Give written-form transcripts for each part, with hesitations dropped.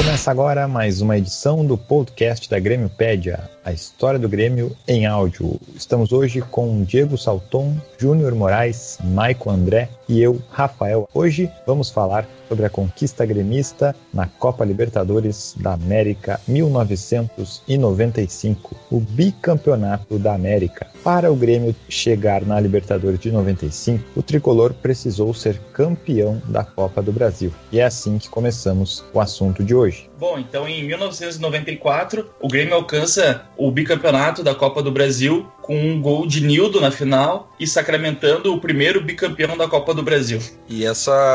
Começa agora mais uma edição do podcast da Grêmiopédia, a história do Grêmio em áudio. Estamos hoje com Diego Salton, Júnior Moraes, Maicon André e eu, Rafael. Hoje vamos falar sobre a conquista gremista na Copa Libertadores da América 1995, o bicampeonato da América. Para o Grêmio chegar na Libertadores de 95, o tricolor precisou ser campeão da Copa do Brasil. E é assim que começamos o assunto de hoje. Bom, então em 1994, o Grêmio alcança o bicampeonato da Copa do Brasil com um gol de Nildo na final e sacramentando o primeiro bicampeão da Copa do Brasil. E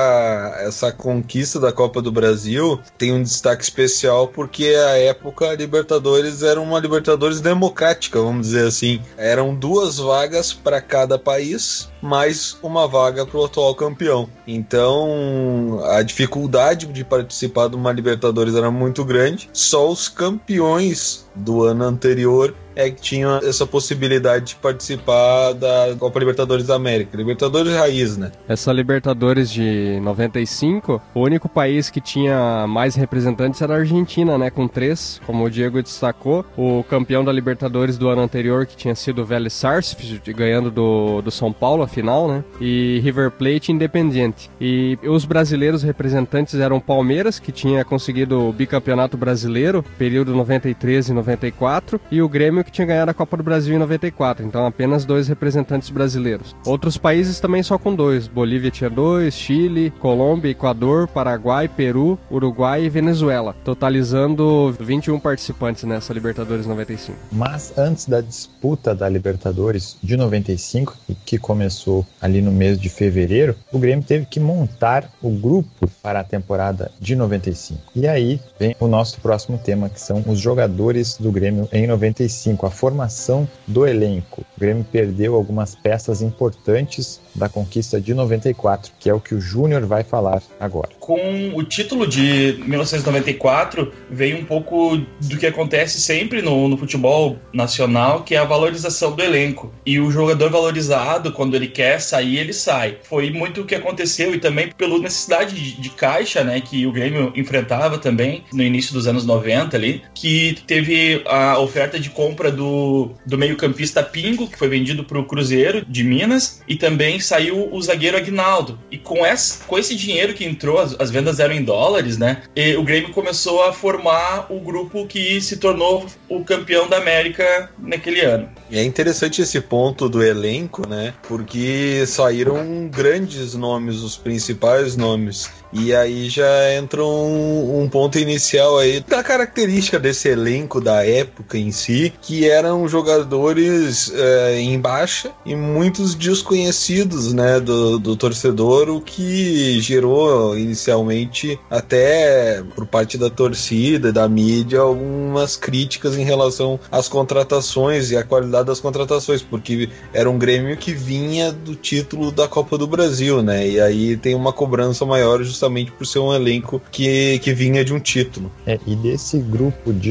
essa conquista da Copa do Brasil tem um destaque especial porque à época a Libertadores era uma Libertadores democrática, vamos dizer assim. Eram 2 vagas para cada país, mais uma vaga para o atual campeão. Então a dificuldade de participar de uma Libertadores era muito grande. Só os campeões do ano anterior que tinham essa possibilidade de participar da Copa Libertadores da América. Libertadores raiz, né? Essa Libertadores de 95, o único país que tinha mais representantes era a Argentina, né? Com 3, como o Diego destacou. O campeão da Libertadores do ano anterior, que tinha sido o Vélez Sarsfield, ganhando do São Paulo a final, né? E River Plate e Independiente. E os brasileiros representantes eram o Palmeiras, que tinha conseguido o bicampeonato brasileiro, período 93 e 94, e o Grêmio, que tinha ganhado a Copa do Brasil em 94, então apenas 2 representantes brasileiros. Outros países também só com 2, Bolívia tinha 2, Chile, Colômbia, Equador, Paraguai, Peru, Uruguai e Venezuela, totalizando 21 participantes nessa Libertadores 95. Mas antes da disputa da Libertadores de 95, que começou ali no mês de fevereiro, o Grêmio teve que montar o grupo para a temporada de 95. E aí vem o nosso próximo tema, que são os jogadores do Grêmio em 95. A formação do elenco. O Grêmio perdeu algumas peças importantes da conquista de 94, que é o que o Júnior vai falar agora. Com o título de 1994, veio um pouco do que acontece sempre no futebol nacional, que é a valorização do elenco. E o jogador valorizado, quando ele quer sair, ele sai. Foi muito o que aconteceu e também pela necessidade de caixa, né, que o Grêmio enfrentava também no início dos anos 90 ali, que teve a oferta de compra do meio-campista Pingo, que foi vendido para o Cruzeiro de Minas, e também saiu o zagueiro Aguinaldo. E com esse dinheiro que entrou, as vendas eram em dólares, né? E o Grêmio começou a formar o grupo que se tornou o campeão da América naquele ano. E é interessante esse ponto do elenco, né? Porque saíram grandes nomes, os principais nomes. E aí já entra um ponto inicial aí da característica desse elenco da época em si, que eram jogadores em baixa e muitos desconhecidos, né, do torcedor, o que gerou inicialmente, até por parte da torcida, da mídia, algumas críticas em relação às contratações e à qualidade das contratações, porque era um Grêmio que vinha do título da Copa do Brasil, né, e aí tem uma cobrança maior justamente por ser um elenco que vinha de um título. E desse grupo de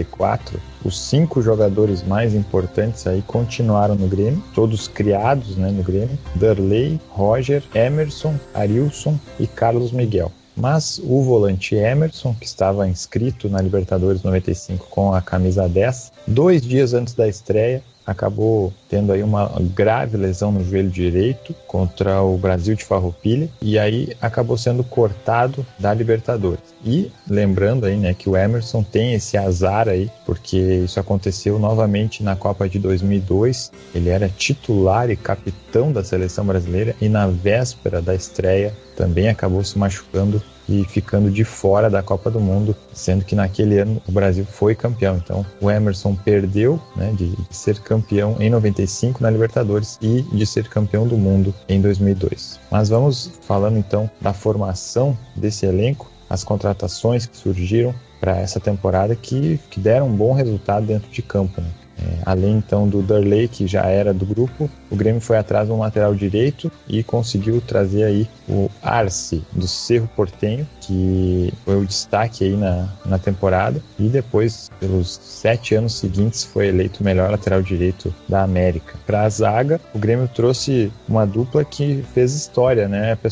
94, os 5 jogadores mais importantes aí continuaram no Grêmio, todos criados, né, no Grêmio: Darley, Roger, Emerson, Arilson e Carlos Miguel. Mas o volante Emerson, que estava inscrito na Libertadores 95 com a camisa 10, 2 dias antes da estreia, acabou tendo aí uma grave lesão no joelho direito contra o Brasil de Farroupilha, e aí acabou sendo cortado da Libertadores. E lembrando aí, né, que o Emerson tem esse azar aí, porque isso aconteceu novamente na Copa de 2002. Ele era titular e capitão da seleção brasileira, e na véspera da estreia também acabou se machucando e ficando de fora da Copa do Mundo, sendo que naquele ano o Brasil foi campeão. Então o Emerson perdeu, né, de ser campeão em 95 na Libertadores e de ser campeão do mundo em 2002. Mas vamos falando então da formação desse elenco, as contratações que surgiram para essa temporada que deram um bom resultado dentro de campo, né? Além então do Darley, que já era do grupo, o Grêmio foi atrás do lateral direito e conseguiu trazer aí o Arce, do Cerro Porteño, que foi o destaque aí na temporada, e depois, pelos 7 anos seguintes, foi eleito o melhor lateral direito da América. Para a zaga, o Grêmio trouxe uma dupla que fez história, né, pessoal?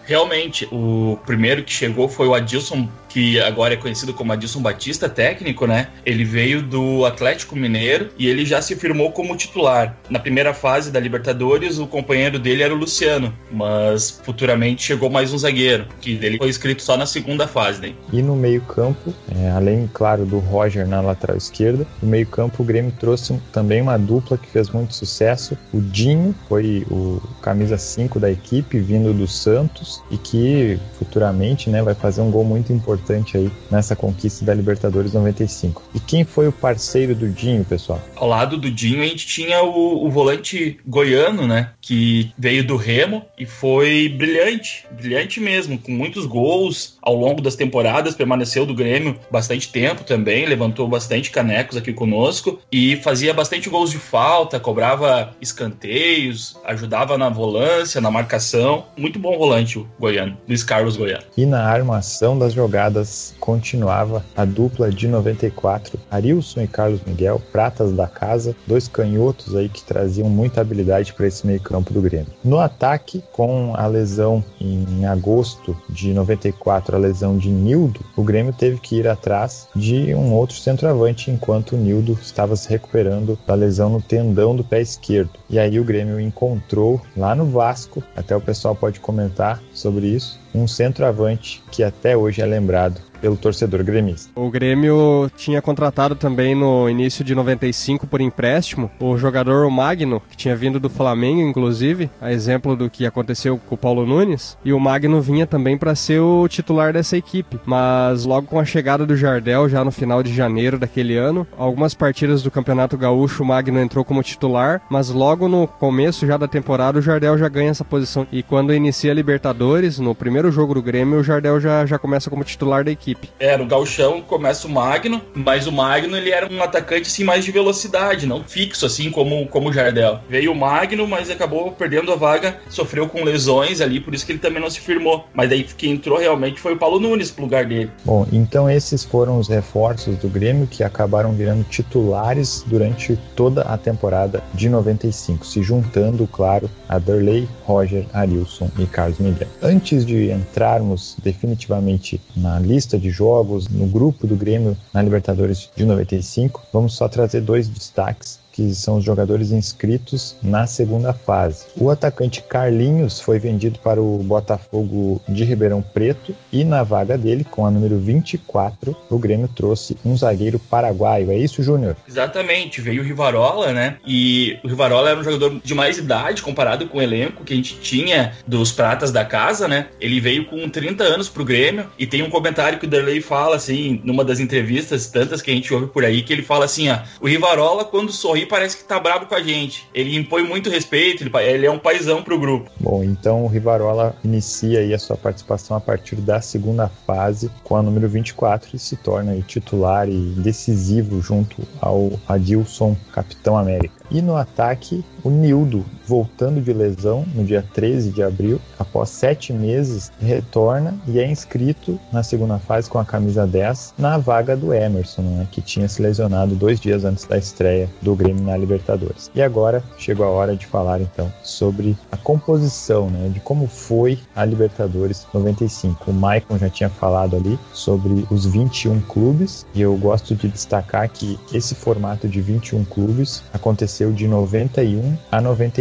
Realmente, o primeiro que chegou foi o Adilson, que agora é conhecido como Adilson Batista, técnico, né? Ele veio do Atlético Mineiro e ele já se firmou como titular. Na primeira fase da Libertadores, o companheiro dele era o Luciano, mas futuramente chegou mais um zagueiro, que ele foi inscrito só na segunda fase, né? E no meio-campo, além, claro, do Roger na lateral esquerda, no meio-campo o Grêmio trouxe também uma dupla que fez muito sucesso. O Dinho foi o camisa 5 da equipe, vindo do Santos, e que futuramente, né, vai fazer um gol muito importante aí nessa conquista da Libertadores 95. E quem foi o parceiro do Dinho, pessoal? Ao lado do Dinho a gente tinha o volante goiano, né, que veio do Remo e foi brilhante mesmo, com muitos gols ao longo das temporadas, permaneceu do Grêmio bastante tempo também, levantou bastante canecos aqui conosco e fazia bastante gols de falta, cobrava escanteios, ajudava na volância, na marcação. Muito bom volante o goiano, Luiz Carlos Goiano. E na armação das jogadas continuava a dupla de 94, Arilson e Carlos Miguel, pratas da casa, dois canhotos aí que traziam muita habilidade para esse meio campo do Grêmio. No ataque, com a lesão em agosto de 94, a lesão de Nildo, o Grêmio teve que ir atrás de um outro centroavante, enquanto o Nildo estava se recuperando da lesão no tendão do pé esquerdo. E aí o Grêmio encontrou lá no Vasco, até o pessoal pode comentar sobre isso, um centroavante que até hoje é lembrado pelo torcedor gremista. O Grêmio tinha contratado também no início de 95 por empréstimo o jogador Magno, que tinha vindo do Flamengo, inclusive, a exemplo do que aconteceu com o Paulo Nunes, e o Magno vinha também para ser o titular dessa equipe. Mas logo com a chegada do Jardel, já no final de janeiro daquele ano, algumas partidas do Campeonato Gaúcho o Magno entrou como titular, mas logo no começo já da temporada o Jardel já ganha essa posição. E quando inicia a Libertadores, no primeiro jogo do Grêmio, o Jardel já começa como titular da equipe. No gauchão começa o Magno, mas o Magno ele era um atacante assim, mais de velocidade, não fixo assim como o Jardel. Veio o Magno, mas acabou perdendo a vaga, sofreu com lesões ali, por isso que ele também não se firmou. Mas daí quem entrou realmente foi o Paulo Nunes pro lugar dele. Bom, então esses foram os reforços do Grêmio que acabaram virando titulares durante toda a temporada de 95, se juntando, claro, a Derlei, Roger, Arilson e Carlos Miguel. Antes de entrarmos definitivamente na lista de jogos, no grupo do Grêmio na Libertadores de 95, vamos só trazer dois destaques, que são os jogadores inscritos na segunda fase. O atacante Carlinhos foi vendido para o Botafogo de Ribeirão Preto e na vaga dele, com a número 24, o Grêmio trouxe um zagueiro paraguaio. É isso, Júnior? Exatamente, veio o Rivarola, né? E o Rivarola era um jogador de mais idade comparado com o elenco que a gente tinha dos pratas da casa, né? Ele veio com 30 anos pro Grêmio e tem um comentário que o Derlei fala, assim, numa das entrevistas, tantas que a gente ouve por aí, que ele fala assim, o Rivarola, quando sorri, parece que tá bravo com a gente. Ele impõe muito respeito, ele é um paizão pro grupo. Bom, então o Rivarola inicia aí a sua participação a partir da segunda fase com a número 24 e se torna aí titular e decisivo junto ao Adilson, Capitão América. E no ataque, o Nildo, voltando de lesão no dia 13 de abril, após 7 meses, retorna e é inscrito na segunda fase com a camisa 10 na vaga do Emerson, né, que tinha se lesionado 2 dias antes da estreia do Grêmio na Libertadores. E agora chegou a hora de falar então sobre a composição, né, de como foi a Libertadores 95. O Maicon já tinha falado ali sobre os 21 clubes e eu gosto de destacar que esse formato de 21 clubes aconteceu de 91 a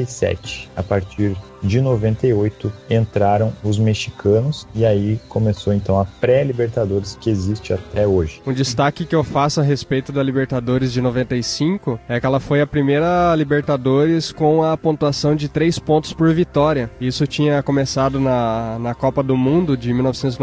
97. A partir de 98 entraram os mexicanos e aí começou então a pré-Libertadores que existe até hoje. Um destaque que eu faço a respeito da Libertadores de 95 é que ela foi a primeira Libertadores com a pontuação de 3 pontos por vitória. Isso tinha começado na Copa do Mundo de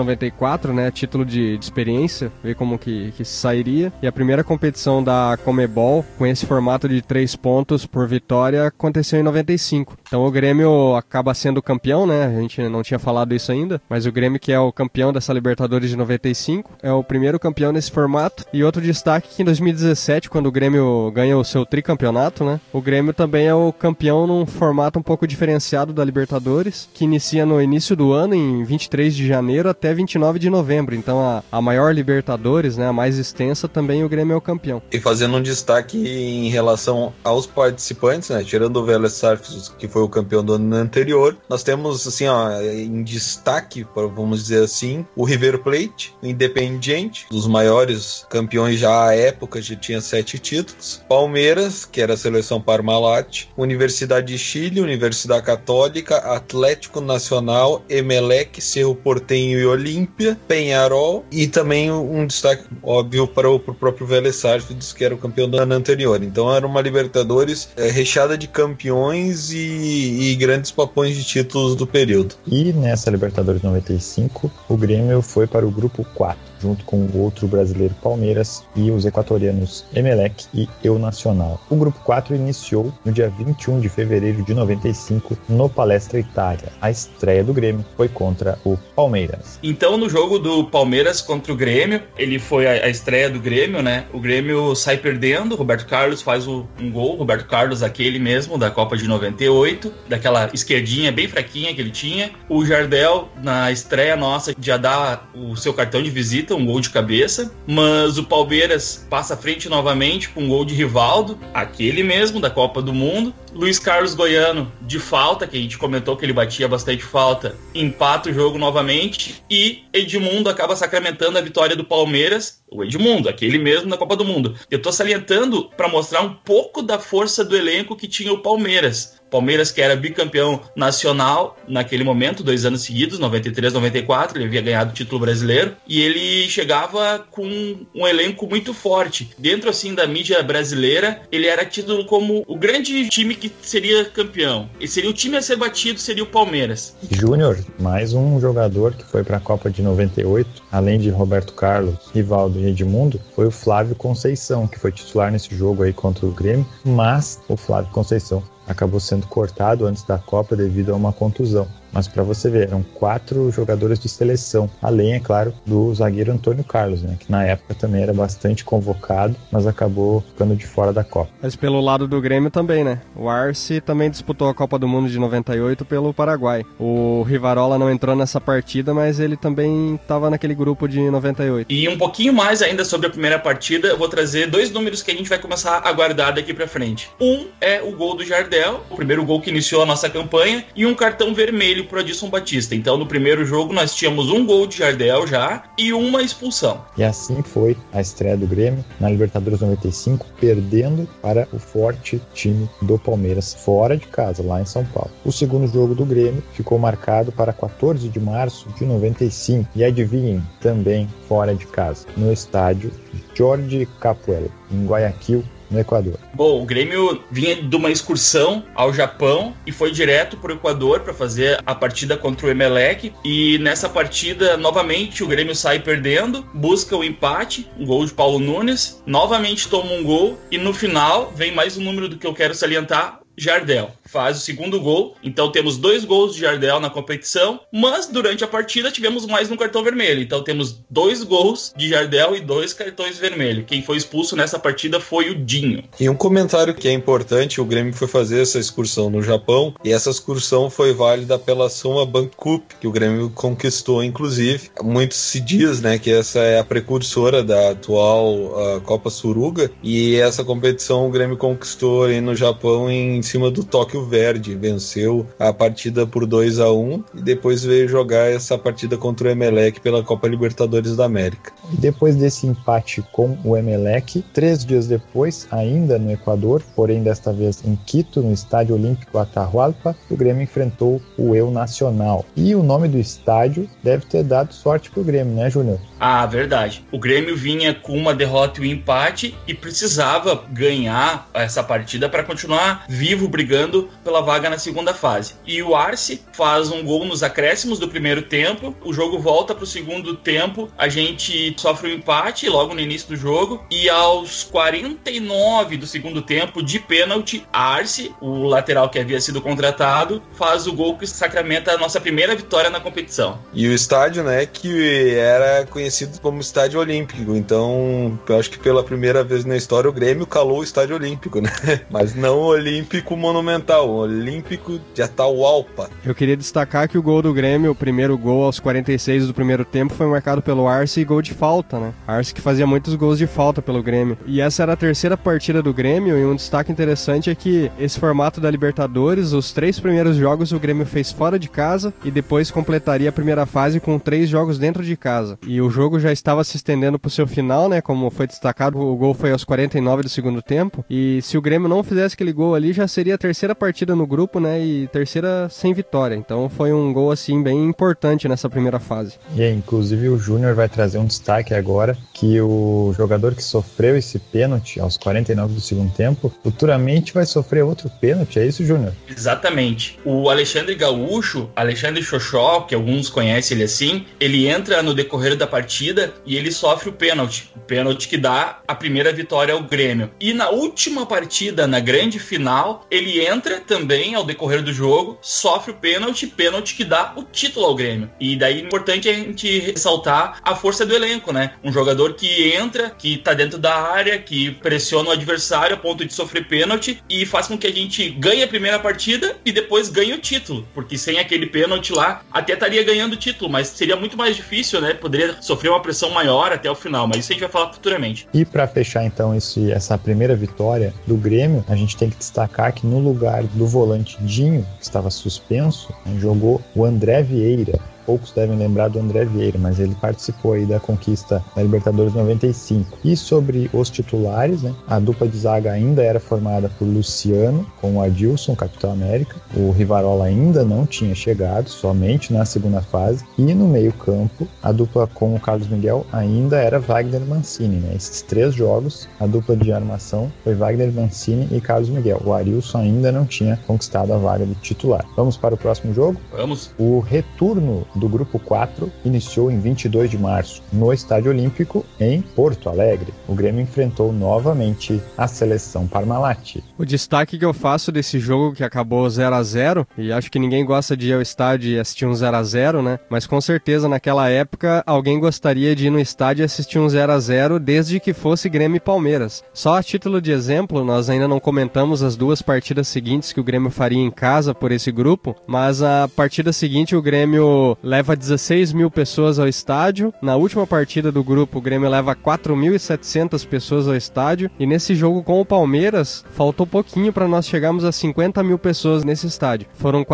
1994, né, título de experiência, ver como que sairia. E a primeira competição da Conmebol com esse formato de 3 pontos por vitória aconteceu em 95. Então o Grêmio acaba sendo campeão, né? A gente não tinha falado isso ainda, mas o Grêmio, que é o campeão dessa Libertadores de 95, é o primeiro campeão nesse formato. E outro destaque que em 2017, quando o Grêmio ganha o seu tricampeonato, né? O Grêmio também é o campeão num formato um pouco diferenciado da Libertadores, que inicia no início do ano, em 23 de janeiro até 29 de novembro. Então a maior Libertadores, né? A mais extensa, também o Grêmio é o campeão. E fazendo um destaque em relação aos participantes, né? Tirando o Vélez Sarsfield, que foi o campeão do ano anterior. Nós temos, assim, ó, em destaque, vamos dizer assim, o River Plate, o Independiente, dos maiores campeões já à época, já tinha 7 títulos. Palmeiras, que era a seleção Parmalat, Universidade de Chile, Universidade Católica, Atlético Nacional, Emelec, Cerro Porteño e Olímpia, Peñarol, e também um destaque óbvio para o próprio Vélez Sarsfield, que era o campeão do ano anterior. Então era uma Libertadores recheada de campeões e grandes papões de títulos do período. E nessa Libertadores 95, o Grêmio foi para o grupo 4, junto com o outro brasileiro Palmeiras e os equatorianos Emelec e Eu Nacional. O grupo 4 iniciou no dia 21 de fevereiro de 95 no Palestra Itália. A estreia do Grêmio foi contra o Palmeiras. Então, no jogo do Palmeiras contra o Grêmio, ele foi a estreia do Grêmio, né? O Grêmio sai perdendo, Roberto Carlos faz um gol, Roberto Carlos, aquele mesmo da Copa de 98, daquela esquerdinha bem fraquinha que ele tinha. O Jardel, na estreia nossa, já dá o seu cartão de visita, um gol de cabeça, mas o Palmeiras passa à frente novamente com um gol de Rivaldo, aquele mesmo da Copa do Mundo. Luiz Carlos Goiano, de falta, que a gente comentou que ele batia bastante falta, empata o jogo novamente, e Edmundo acaba sacramentando a vitória do Palmeiras. O Edmundo, aquele mesmo da Copa do Mundo. Eu tô salientando para mostrar um pouco da força do elenco que tinha o Palmeiras. Palmeiras, que era bicampeão nacional naquele momento, 2 anos seguidos, 93, 94, ele havia ganhado o título brasileiro, e ele chegava com um elenco muito forte. Dentro, assim, da mídia brasileira, ele era tido como o grande time que seria campeão. E seria o time a ser batido, seria o Palmeiras. Júnior, mais um jogador que foi para a Copa de 98, além de Roberto Carlos, Rivaldo e Edmundo, foi o Flávio Conceição, que foi titular nesse jogo aí contra o Grêmio, mas o Flávio Conceição acabou sendo cortado antes da Copa devido a uma contusão. Mas para você ver, eram 4 jogadores de seleção, além, é claro, do zagueiro Antônio Carlos, né, que na época também era bastante convocado, mas acabou ficando de fora da Copa. Mas pelo lado do Grêmio também, né? O Arce também disputou a Copa do Mundo de 98 pelo Paraguai. O Rivarola não entrou nessa partida, mas ele também estava naquele grupo de 98. E um pouquinho mais ainda sobre a primeira partida, eu vou trazer 2 números que a gente vai começar a guardar daqui para frente. Um é o gol do Jardel, o primeiro gol que iniciou a nossa campanha, e um cartão vermelho pro Adilson Batista. Então, no primeiro jogo, nós tínhamos um gol de Jardel já e uma expulsão. E assim foi a estreia do Grêmio na Libertadores 95, perdendo para o forte time do Palmeiras, fora de casa, lá em São Paulo. O segundo jogo do Grêmio ficou marcado para 14 de março de 95, e adivinhem, também fora de casa, no estádio Jorge Capuel, em Guayaquil, no Equador. Bom, o Grêmio vinha de uma excursão ao Japão e foi direto para o Equador para fazer a partida contra o Emelec, e nessa partida, novamente, o Grêmio sai perdendo, busca o empate, um gol de Paulo Nunes, novamente toma um gol, e no final vem mais um número do que eu quero salientar: Jardel faz o segundo gol. Então temos 2 gols de Jardel na competição, mas durante a partida tivemos mais um cartão vermelho. Então temos 2 gols de Jardel e 2 cartões vermelhos. Quem foi expulso nessa partida foi o Dinho. E um comentário que é importante: o Grêmio foi fazer essa excursão no Japão, e essa excursão foi válida pela Soma Bank Cup, que o Grêmio conquistou, inclusive. Muito se diz, né, que essa é a precursora da atual Copa Suruga, e essa competição o Grêmio conquistou aí no Japão em cima do Tóquio Verde, venceu a partida por 2-1 e depois veio jogar essa partida contra o Emelec pela Copa Libertadores da América. Depois desse empate com o Emelec, 3 dias depois, ainda no Equador, porém desta vez em Quito, no Estádio Olímpico Atahualpa, o Grêmio enfrentou o Eu Nacional. E o nome do estádio deve ter dado sorte pro Grêmio, né, Júnior? Ah, verdade. O Grêmio vinha com uma derrota e um empate e precisava ganhar essa partida para continuar vivo, brigando pela vaga na segunda fase. E o Arce faz um gol nos acréscimos do primeiro tempo, o jogo volta para o segundo tempo, a gente sofre um empate logo no início do jogo, e aos 49 do segundo tempo, de pênalti, Arce, o lateral que havia sido contratado, faz o gol que sacramenta a nossa primeira vitória na competição. E o estádio, né, que era conhecido como Estádio Olímpico, então eu acho que pela primeira vez na história o Grêmio calou o Estádio Olímpico, né? Mas não o Olímpico Olímpico Monumental, Olímpico de Atahualpa. Eu queria destacar que o gol do Grêmio, o primeiro gol aos 46 do primeiro tempo, foi marcado pelo Arce e gol de falta, né? Arce que fazia muitos gols de falta pelo Grêmio. E essa era a terceira partida do Grêmio, e um destaque interessante é que esse formato da Libertadores, os 3 primeiros jogos o Grêmio fez fora de casa e depois completaria a primeira fase com 3 jogos dentro de casa. E o jogo já estava se estendendo pro seu final, né? Como foi destacado, o gol foi aos 49 do segundo tempo. E se o Grêmio não fizesse aquele gol ali, já seria a terceira partida no grupo, né? E terceira sem vitória. Então foi um gol, assim, bem importante nessa primeira fase. E inclusive o Júnior vai trazer um destaque agora, que o jogador que sofreu esse pênalti aos 49 do segundo tempo, futuramente vai sofrer outro pênalti. É isso, Júnior? Exatamente. O Alexandre Gaúcho, Alexandre Xoxó, que alguns conhecem ele assim, ele entra no decorrer da partida e ele sofre o pênalti. O pênalti que dá a primeira vitória ao Grêmio. E na última partida, na grande final, ele entra também ao decorrer do jogo, sofre o pênalti que dá o título ao Grêmio. E daí é importante a gente ressaltar a força do elenco, né? Um jogador que entra, que tá dentro da área, que pressiona o adversário a ponto de sofrer pênalti e faz com que a gente ganhe a primeira partida e depois ganhe o título. Porque sem aquele pênalti lá, até estaria ganhando o título, mas seria muito mais difícil, né? Poderia sofrer uma pressão maior até o final, mas isso a gente vai falar futuramente. E para fechar então essa primeira vitória do Grêmio, a gente tem que destacar que no lugar do volante Dinho, que estava suspenso, jogou o André Vieira. Poucos devem lembrar do André Vieira, mas ele participou aí da conquista da Libertadores 95. E sobre os titulares, né, a dupla de zaga ainda era formada por Luciano, com o Adilson, Capitão América. O Rivarola ainda não tinha chegado, somente na segunda fase. E no meio-campo, a dupla com o Carlos Miguel ainda era Wagner Mancini, né? Esses 3 jogos, a dupla de armação foi Wagner Mancini e Carlos Miguel. O Arilson ainda não tinha conquistado a vaga de titular. Vamos para o próximo jogo? Vamos. O retorno do Grupo 4 iniciou em 22 de março, no Estádio Olímpico, em Porto Alegre. O Grêmio enfrentou novamente a seleção Parmalat. O destaque que eu faço desse jogo que acabou 0-0, e acho que ninguém gosta de ir ao estádio e assistir um 0-0, né? Mas com certeza naquela época alguém gostaria de ir no estádio e assistir um 0-0 desde que fosse Grêmio e Palmeiras. Só a título de exemplo, nós ainda não comentamos as 2 partidas seguintes que o Grêmio faria em casa por esse grupo, mas a partida seguinte o Grêmio leva 16 mil pessoas ao estádio. Na última partida do grupo, o Grêmio leva 4.700 pessoas ao estádio. E nesse jogo com o Palmeiras, faltou pouquinho para nós chegarmos a 50 mil pessoas nesse estádio. Foram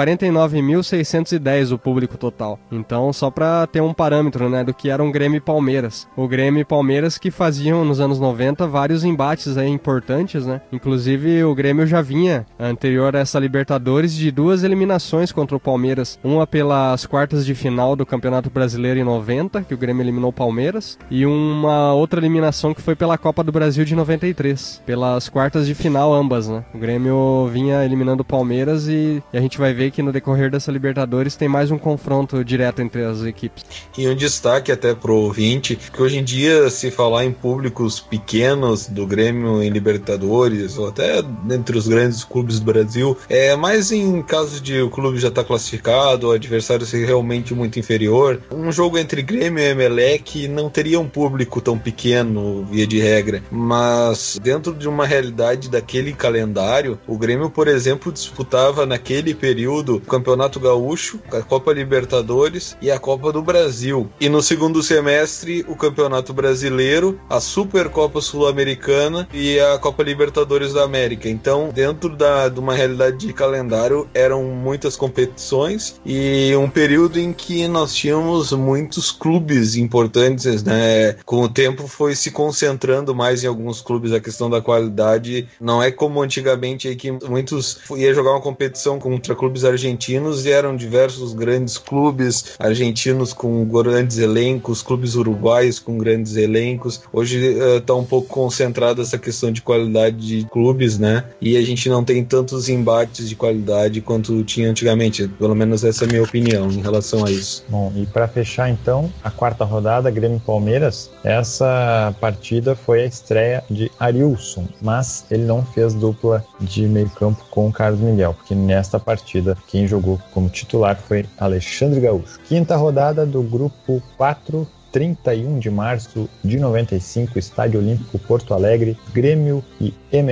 49.610 o público total. Então, só para ter um parâmetro, né, do que era um Grêmio e Palmeiras. O Grêmio e Palmeiras que faziam, nos anos 90, vários embates aí importantes, né? Inclusive, o Grêmio já vinha, anterior a essa Libertadores, de 2 eliminações contra o Palmeiras. Uma pelas quartas de final do Campeonato Brasileiro em 90, que o Grêmio eliminou o Palmeiras, e uma outra eliminação que foi pela Copa do Brasil de 93, pelas quartas de final ambas, né? O Grêmio vinha eliminando o Palmeiras e a gente vai ver que no decorrer dessa Libertadores tem mais um confronto direto entre as equipes. E um destaque até pro ouvinte, que hoje em dia se falar em públicos pequenos do Grêmio em Libertadores, ou até entre os grandes clubes do Brasil, é mais em caso de o clube já estar classificado, o adversário ser realmente muito inferior. Um jogo entre Grêmio e Emelec não teria um público tão pequeno, via de regra, mas dentro de uma realidade daquele calendário, o Grêmio, por exemplo, disputava naquele período o Campeonato Gaúcho, a Copa Libertadores e a Copa do Brasil. E no segundo semestre, o Campeonato Brasileiro, a Supercopa Sul-Americana e a Copa Libertadores da América. Então, dentro de uma realidade de calendário, eram muitas competições e um período em que nós tínhamos muitos clubes importantes, né? Com o tempo foi se concentrando mais em alguns clubes a questão da qualidade. Não é como antigamente aí que muitos iam jogar uma competição contra clubes argentinos e eram diversos grandes clubes argentinos com grandes elencos, clubes uruguaios com grandes elencos. Hoje está um pouco concentrada essa questão de qualidade de clubes, né? E a gente não tem tantos embates de qualidade quanto tinha antigamente. Pelo menos essa é a minha opinião em relação a isso. Bom, e para fechar então a 4ª rodada, Grêmio e Palmeiras, essa partida foi a estreia de Arilson, mas ele não fez dupla de meio campo com o Carlos Miguel, porque nesta partida quem jogou como titular foi Alexandre Gaúcho. 5ª rodada do grupo 4, 31 de março de 95, Estádio Olímpico Porto Alegre, Grêmio e Emelec.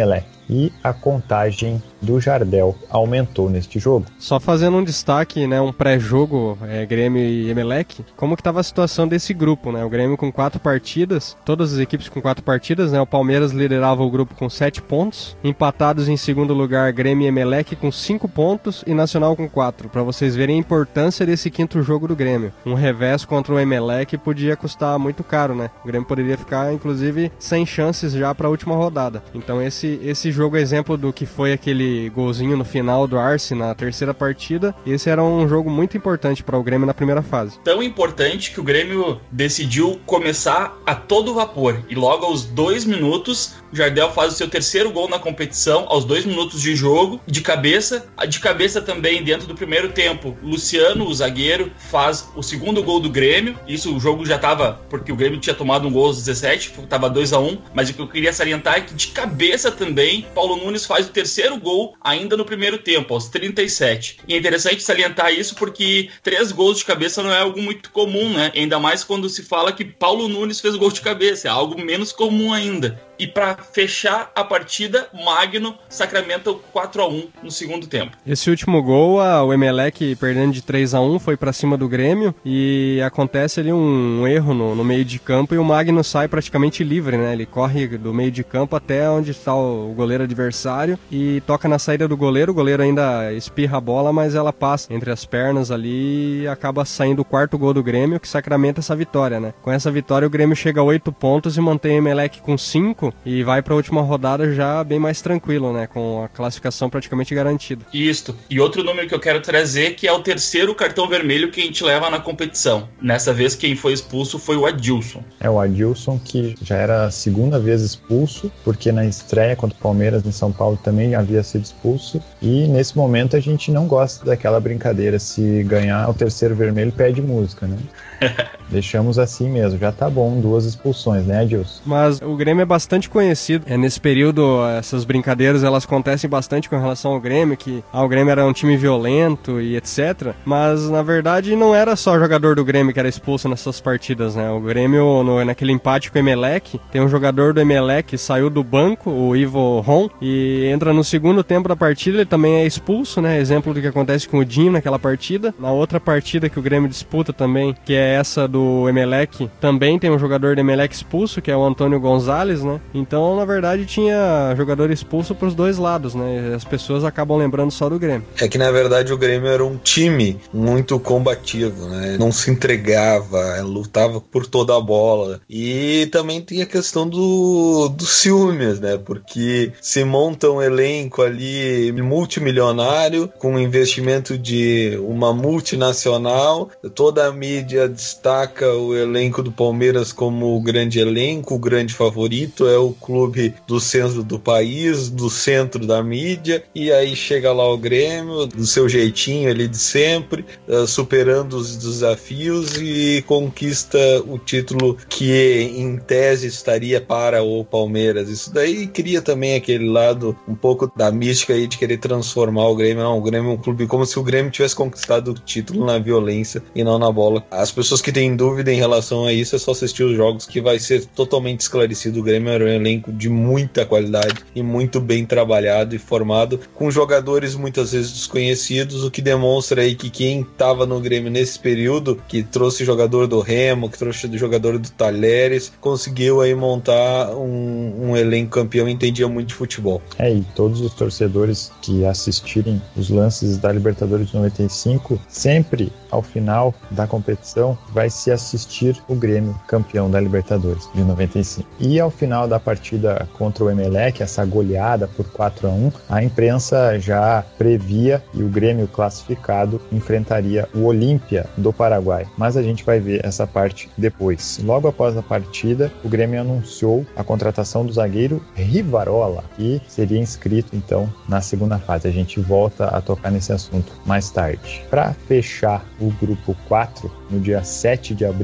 e a contagem do Jardel aumentou neste jogo. Só fazendo um destaque, né, um pré-jogo, Grêmio e Emelec, como que estava a situação desse grupo, né? O Grêmio com 4 partidas, todas as equipes com 4 partidas, né? O Palmeiras liderava o grupo com 7 pontos, empatados em segundo lugar Grêmio e Emelec com 5 pontos e Nacional com 4, para vocês verem a importância desse quinto jogo do Grêmio. Um revés contra o Emelec podia custar muito caro, né? O Grêmio poderia ficar, inclusive, sem chances já para a última rodada. Então esse jogo é exemplo do que foi aquele golzinho no final do Arce na terceira partida. Esse era um jogo muito importante para o Grêmio na primeira fase. Tão importante que o Grêmio decidiu começar a todo vapor. E logo aos 2 minutos, o Jardel faz o seu terceiro gol na competição, aos 2 minutos de jogo, de cabeça. De cabeça também, dentro do primeiro tempo, Luciano, o zagueiro, faz o segundo gol do Grêmio. Isso, o jogo já estava, porque o Grêmio tinha tomado um gol aos 17, estava 2-1. Mas o que eu queria salientar é que de cabeça também, Paulo Nunes faz o terceiro gol ainda no primeiro tempo, aos 37. E é interessante salientar isso porque 3 gols de cabeça não é algo muito comum, né? Ainda mais quando se fala que Paulo Nunes fez gol de cabeça, é algo menos comum ainda. E para fechar a partida, Magno sacramenta o 4-1 no segundo tempo. Esse último gol, o Emelec perdendo de 3-1, foi para cima do Grêmio e acontece ali um erro no meio de campo e o Magno sai praticamente livre, né? Ele corre do meio de campo até onde está o goleiro adversário e toca na saída do goleiro. O goleiro ainda espirra a bola, mas ela passa entre as pernas ali e acaba saindo o 4º gol do Grêmio, que sacramenta essa vitória, né? Com essa vitória o Grêmio chega a 8 pontos e mantém o Emelec com 5 e vai para a última rodada já bem mais tranquilo, né? Com a classificação praticamente garantida. Isso. E outro número que eu quero trazer, que é o terceiro cartão vermelho que a gente leva na competição. Nessa vez quem foi expulso foi o Adilson. O Adilson, que já era a segunda vez expulso, porque na estreia contra o Palmeiras em São Paulo também havia sido expulso, e nesse momento a gente não gosta daquela brincadeira, se ganhar o terceiro vermelho pede música, né? Deixamos assim mesmo, já tá bom, 2 expulsões, né, Adilson? Mas o Grêmio é bastante conhecido, nesse período essas brincadeiras elas acontecem bastante com relação ao Grêmio, que o Grêmio era um time violento e etc, mas na verdade não era só jogador do Grêmio que era expulso nessas partidas, né? O Grêmio, naquele empate com o Emelec, tem um jogador do Emelec que saiu do banco, o Ivo Ron, e entra no segundo tempo da partida, ele também é expulso, né? Exemplo do que acontece com o Dinho naquela partida. Na outra partida que o Grêmio disputa também, que é essa do Emelec, também tem um jogador do Emelec expulso, que é o Antônio Gonzalez, né? Então, na verdade, tinha jogador expulso pros 2 lados, né? E as pessoas acabam lembrando só do Grêmio. É que, na verdade, o Grêmio era um time muito combativo, né? Não se entregava, lutava por toda a bola. E também tem a questão do ciúmes, né? Porque se monta um elenco ali multimilionário, com um investimento de uma multinacional, toda a mídia destaca o elenco do Palmeiras como o grande elenco, o grande favorito, é o clube do centro do país, do centro da mídia, e aí chega lá o Grêmio, do seu jeitinho ali de sempre, superando os desafios e conquista o título que em tese estaria para o Palmeiras. Isso daí cria também aquele lado um pouco da mística aí de querer transformar o Grêmio. Não, o Grêmio é um clube como se o Grêmio tivesse conquistado o título na violência e não na bola. As pessoas que têm dúvida em relação a isso é só assistir os jogos que vai ser totalmente esclarecido. O Grêmio era um elenco de muita qualidade e muito bem trabalhado e formado, com jogadores muitas vezes desconhecidos, o que demonstra aí que quem estava no Grêmio nesse período, que trouxe jogador do Remo, que trouxe jogador do Talheres, conseguiu aí montar um elenco campeão e entendia muito de futebol. E todos os torcedores que assistirem os lances da Libertadores de 95, sempre ao final da competição vai se assistir o Grêmio campeão da Libertadores de 95. E ao final da partida contra o Emelec, essa goleada por 4-1, a imprensa já previa e o Grêmio classificado enfrentaria o Olímpia do Paraguai. Mas a gente vai ver essa parte depois. Logo após a partida, o Grêmio anunciou a contratação do zagueiro Rivarola, que seria inscrito então na segunda fase. A gente volta a tocar nesse assunto mais tarde. Para fechar o grupo 4, no dia 7 de abril,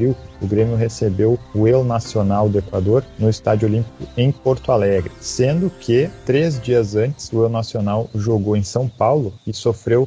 o Grêmio recebeu o El Nacional do Equador no Estádio Olímpico em Porto Alegre, sendo que 3 dias antes o El Nacional jogou em São Paulo e sofreu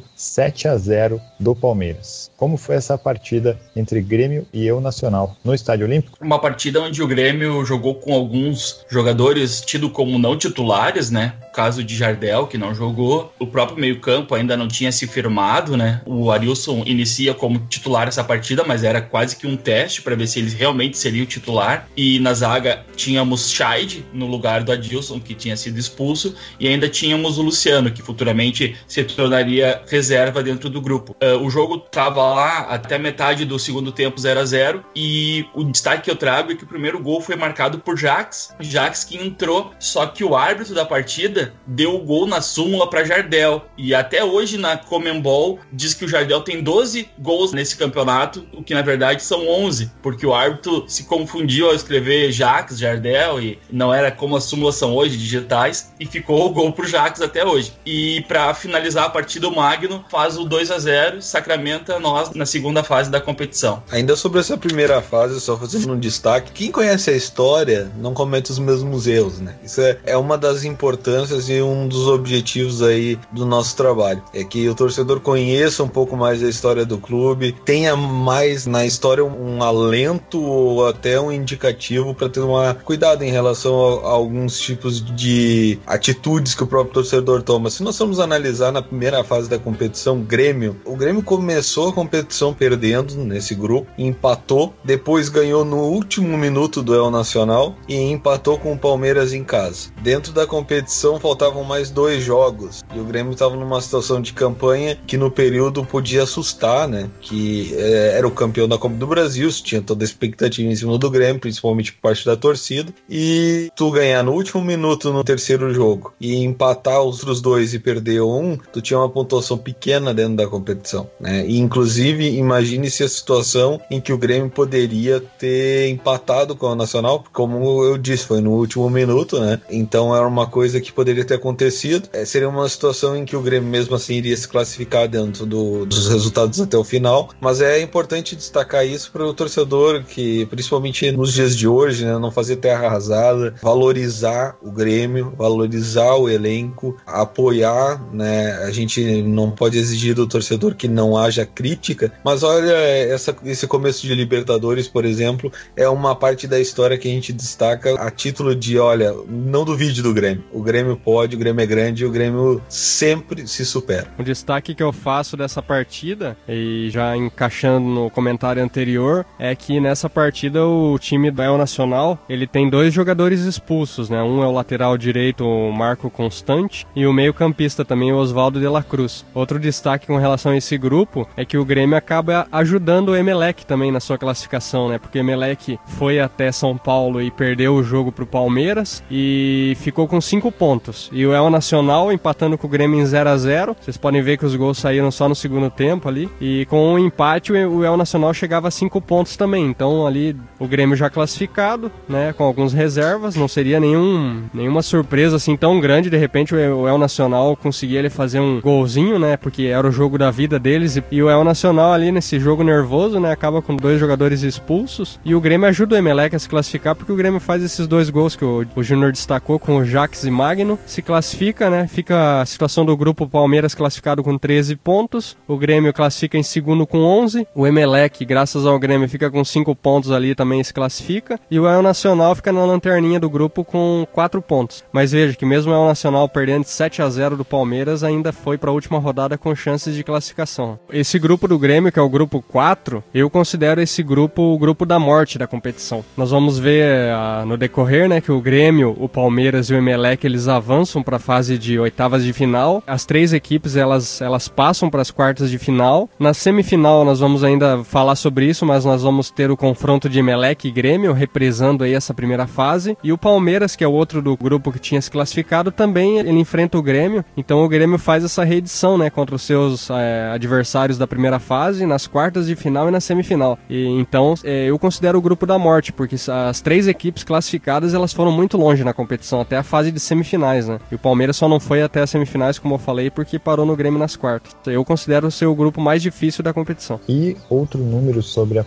7-0 do Palmeiras. Como foi essa partida entre Grêmio e El Nacional no Estádio Olímpico? Uma partida onde o Grêmio jogou com alguns jogadores tidos como não titulares, né? O caso de Jardel, que não jogou. O próprio meio-campo ainda não tinha se firmado, né? O Arilson inicia como titular essa partida, mas era quase que um teste para ver se ele realmente seria o titular. E na zaga tínhamos Scheid no lugar do Adilson, que tinha sido expulso, e ainda tínhamos o Luciano, que futuramente se tornaria reserva dentro do grupo. O jogo estava lá até metade do segundo tempo 0-0, e o destaque que eu trago é que o primeiro gol foi marcado por Jax que entrou, só que o árbitro da partida deu o gol na súmula para Jardel, e até hoje na Conmebol diz que o Jardel tem 12 gols nesse campeonato, o que na verdade são 11, porque o árbitro se confundiu ao escrever Jax, Jardel, e não era como as súmulas são hoje, digitais, e ficou o gol pro Jax até hoje. E para finalizar a partida, o Magno faz o 2-0 e sacramenta nós na segunda fase da competição. Ainda sobre essa primeira fase, só fazendo um destaque, quem conhece a história não comete os mesmos erros, né? Isso é uma das importâncias e um dos objetivos aí do nosso trabalho. É que o torcedor conheça um pouco mais a história do clube, tenha mais na história um alento ou até um indicativo para ter cuidado em relação a alguns tipos de atitudes que o próprio torcedor toma. Se nós formos analisar na primeira fase da competição, o Grêmio começou a competição perdendo nesse grupo, empatou, depois ganhou no último minuto do El Nacional e empatou com o Palmeiras em casa. Dentro da competição faltavam mais 2 jogos e o Grêmio estava numa situação de campanha que no período podia assustar, né? Que era o campeão da Copa do Brasil, tinha toda a expectativa em cima do Grêmio, principalmente por parte da torcida, e tu ganhar no último minuto no terceiro jogo e empatar os outros 2 e perder um, tu tinha uma pontuação pequena dentro da competição, né? E inclusive imagine-se a situação em que o Grêmio poderia ter empatado com o Nacional, como eu disse, foi no último minuto, né? Então era uma coisa que poderia ter acontecido. Seria uma situação em que o Grêmio mesmo assim iria se classificar dentro dos resultados até o final, mas é importante destacar isso para o torcedor, que principalmente nos dias de hoje, né, não fazer terra arrasada, valorizar o Grêmio, valorizar o elenco, apoiar, né? A gente não pode exigir do torcedor que não haja crítica, mas olha, esse começo de Libertadores, por exemplo, é uma parte da história que a gente destaca a título de, olha, não duvide do Grêmio. O Grêmio pode, o Grêmio é grande, o Grêmio sempre se supera. O destaque que eu faço dessa partida, e já encaixando no comentário anterior, é que nessa partida o time do El Nacional, ele tem 2 jogadores expulsos, né? Um é o lateral direito, o Marco Constante, e o meio-campista também, o Oswaldo de la Cruz. Outro destaque com relação a esse grupo é que o Grêmio acaba ajudando o Emelec também na sua classificação, né? Porque o Emelec foi até São Paulo e perdeu o jogo pro Palmeiras e ficou com 5 pontos. E o El Nacional empatando com o Grêmio em 0-0. Vocês podem ver que os gols saíram só no segundo tempo ali. E com um empate o El Nacional chegava a 5 pontos também. Então ali o Grêmio já classificado, né? Com algumas reservas. Não seria nenhuma surpresa assim tão grande. De repente o El Nacional conseguia ele fazer um golzinho, né? Porque era o jogo da vida deles. E o El Nacional ali nesse jogo nervoso, né? Acaba com 2 jogadores expulsos. E o Grêmio ajuda o Emelec a se classificar porque o Grêmio faz esses 2 gols que o Júnior destacou com o Jax e Magno. Se classifica, né? Fica a situação do grupo Palmeiras classificado com 13 pontos. O Grêmio classifica em segundo com 11. O Emelec, graças ao Grêmio, fica com 5 pontos ali, também se classifica. E o El Nacional fica na lanterninha do grupo com 4 pontos. Mas veja que mesmo o El Nacional perdendo 7-0 do Palmeiras, ainda foi para a última rodada com chances de classificação. Esse grupo do Grêmio, que é o grupo 4, eu considero esse grupo o grupo da morte da competição. Nós vamos ver no decorrer, né, que o Grêmio, o Palmeiras e o Emelec, eles avançam para a fase de oitavas de final. As 3 equipes, elas passam para as quartas de final. Na semifinal nós vamos ainda falar sobre isso, mas nós vamos ter o confronto de Emelec e Grêmio, represando aí essa primeira fase. E o Palmeiras, que é o outro do grupo que tinha se classificado, também ele enfrenta o Grêmio. Então o Grêmio faz essa reedição, né, contra os seus adversários da primeira fase, nas quartas de final e na semifinal. E então eu considero o grupo da morte, porque as 3 equipes classificadas, elas foram muito longe na competição, até a fase de semifinais, né? E o Palmeiras só não foi até as semifinais, como eu falei, porque parou no Grêmio nas quartas. Eu considero ser o grupo mais difícil da competição. E outro número sobre a primeira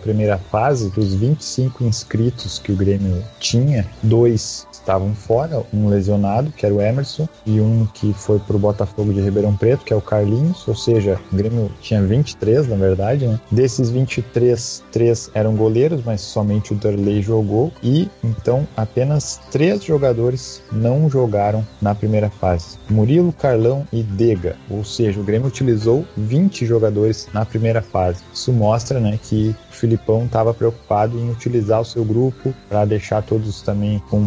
fase, dos 25 inscritos que o Grêmio tinha, 2 estavam fora, um lesionado, que era o Emerson, e um que foi pro Botafogo de Ribeirão Preto, que é o Carlinhos, ou seja, o Grêmio tinha 23, na verdade, né? Desses 23, 3 eram goleiros, mas somente o Darley jogou, e então apenas 3 jogadores não jogaram na primeira fase: Murilo, Carlão e Dega, ou seja, o Grêmio utilizou 20 jogadores na primeira fase. Isso mostra, né, que o Filipão estava preocupado em utilizar o seu grupo para deixar todos também com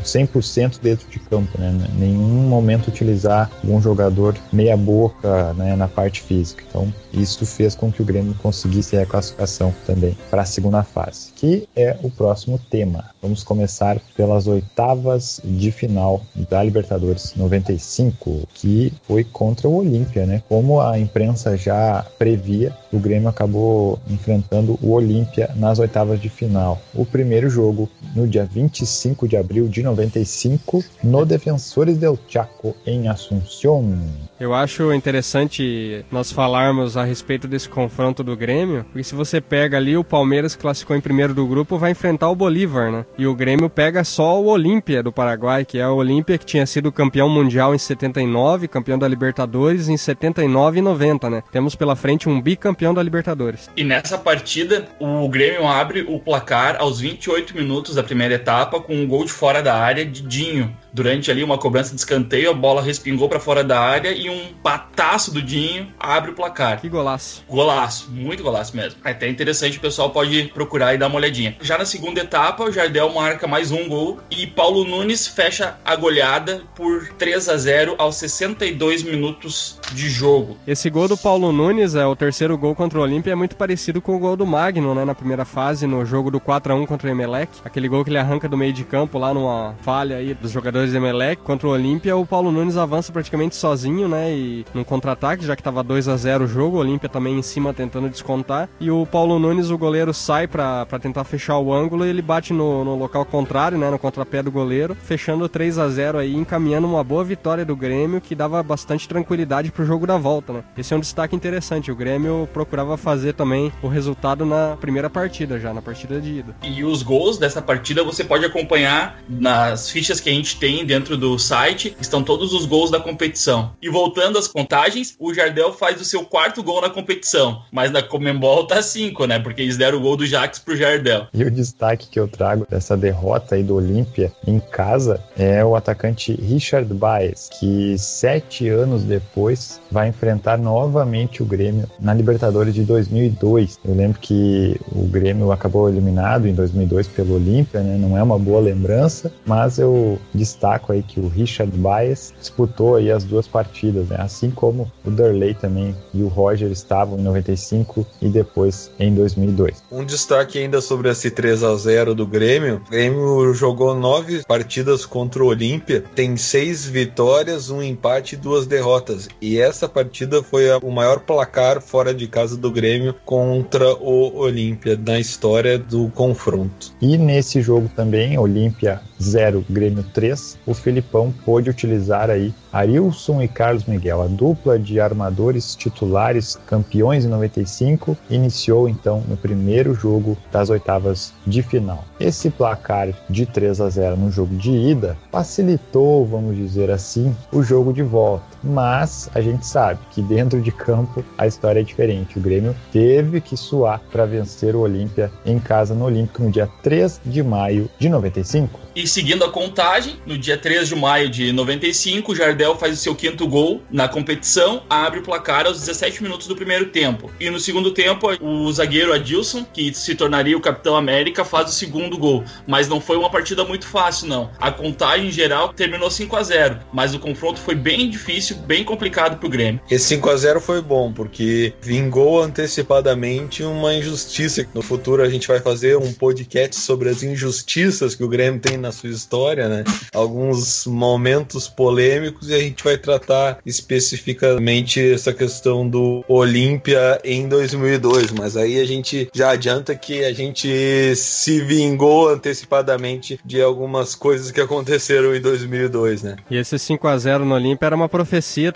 100% dentro de campo, né? Nenhum momento utilizar um jogador meia boca, né, na parte física. Então isso fez com que o Grêmio conseguisse a classificação também para a segunda fase, que é o próximo tema. Vamos começar pelas oitavas de final da Libertadores 95, que foi contra o Olímpia, né? Como a imprensa já previa, o Grêmio acabou enfrentando o Olímpia nas oitavas de final. O primeiro jogo no dia 25 de abril de 95, no Defensores del Chaco, em Asunción. Eu acho interessante nós falarmos a respeito desse confronto do Grêmio, porque se você pega ali, o Palmeiras, que classificou em primeiro do grupo, vai enfrentar o Bolívar, né? E o Grêmio pega só o Olímpia do Paraguai, que é o Olímpia que tinha sido campeão mundial em 79, campeão da Libertadores em 79 e 90, né? Temos pela frente um bicampeão da Libertadores. E nessa partida, o Grêmio abre o placar aos 28 minutos da primeira etapa com um gol de fora da área de Dinho. Durante ali uma cobrança de escanteio, a bola respingou para fora da área e um pataço do Dinho abre o placar. Que golaço. Golaço, muito golaço mesmo. É até interessante, o pessoal pode procurar e dar uma olhadinha. Já na segunda etapa, o Jardel marca mais um gol e Paulo Nunes fecha a goleada por 3-0 aos 62 minutos de jogo. Esse gol do Paulo Nunes, o terceiro gol contra o Olímpia, é muito parecido com o gol do Magno, né, na primeira fase, no jogo do 4-1 contra o Emelec. Aquele gol que ele arranca do meio de campo lá numa falha aí dos jogadores do Emelec. Contra o Olímpia, o Paulo Nunes avança praticamente sozinho, né, e num contra-ataque, já que tava 2-0 o jogo, o Olímpia também em cima tentando descontar, e o Paulo Nunes, o goleiro, sai pra tentar fechar o ângulo e ele bate no local contrário, né, no contrapé do goleiro, fechando 3-0 aí, encaminhando uma boa vitória do Grêmio, que dava bastante tranquilidade pro jogo da volta, né. Esse é um destaque interessante, o Grêmio procurava fazer também o resultado na primeira partida já, na partida de ida. E os gols dessa partida você pode acompanhar nas fichas que a gente tem dentro do site, estão todos os gols da competição. E voltando às contagens, o Jardel faz o seu 4º gol na competição, mas na Conmebol tá 5, né, porque eles deram o gol do Jax pro Jardel. E o destaque que eu trago dessa derrota aí do Olímpia em casa é o atacante Richard Baez, que 7 anos depois vai enfrentar novamente o Grêmio na Libertadores de 2002. Eu lembro que o Grêmio acabou eliminado em 2002 pelo Olímpia, né? Não é uma boa lembrança, mas eu destaco aí que o Richard Baez disputou aí as duas partidas, né? Assim como o Darley também e o Roger estavam em 95 e depois em 2002. Um destaque ainda sobre esse 3-0 do Grêmio. O Grêmio jogou 9 partidas contra o Olímpia, tem 6 vitórias, 1 empate e 2 derrotas. E essa partida foi o maior placar fora de casa do Grêmio contra o Olímpia na história do confronto. E nesse jogo também, Olímpia 0, Grêmio 3, o Filipão pôde utilizar aí Arilson e Carlos Miguel, a dupla de armadores titulares campeões em 95, iniciou então no primeiro jogo das oitavas de final. Esse placar de 3-0 no jogo de ida facilitou, vamos dizer assim, o jogo de volta, mas a gente sabe que dentro de campo a história é diferente. O Grêmio teve que suar para vencer o Olímpia em casa no Olímpico no dia 3 de maio de 95. E seguindo a contagem, no dia 3 de maio de 95, o Jardel faz o seu 5º gol na competição, abre o placar aos 17 minutos do primeiro tempo. E no segundo tempo, o zagueiro Adilson, que se tornaria o Capitão América, faz o 2º gol. Mas não foi uma partida muito fácil, não. A contagem geral terminou 5-0, mas o confronto foi bem difícil, bem complicado pro Grêmio. Esse 5-0 foi bom, porque vingou antecipadamente uma injustiça. No futuro a gente vai fazer um podcast sobre as injustiças que o Grêmio tem na sua história, né? Alguns momentos polêmicos, e a gente vai tratar especificamente essa questão do Olímpia em 2002, mas aí a gente já adianta que a gente se vingou antecipadamente de algumas coisas que aconteceram em 2002, né? E esse 5-0 no Olímpia era uma profecia também do que ia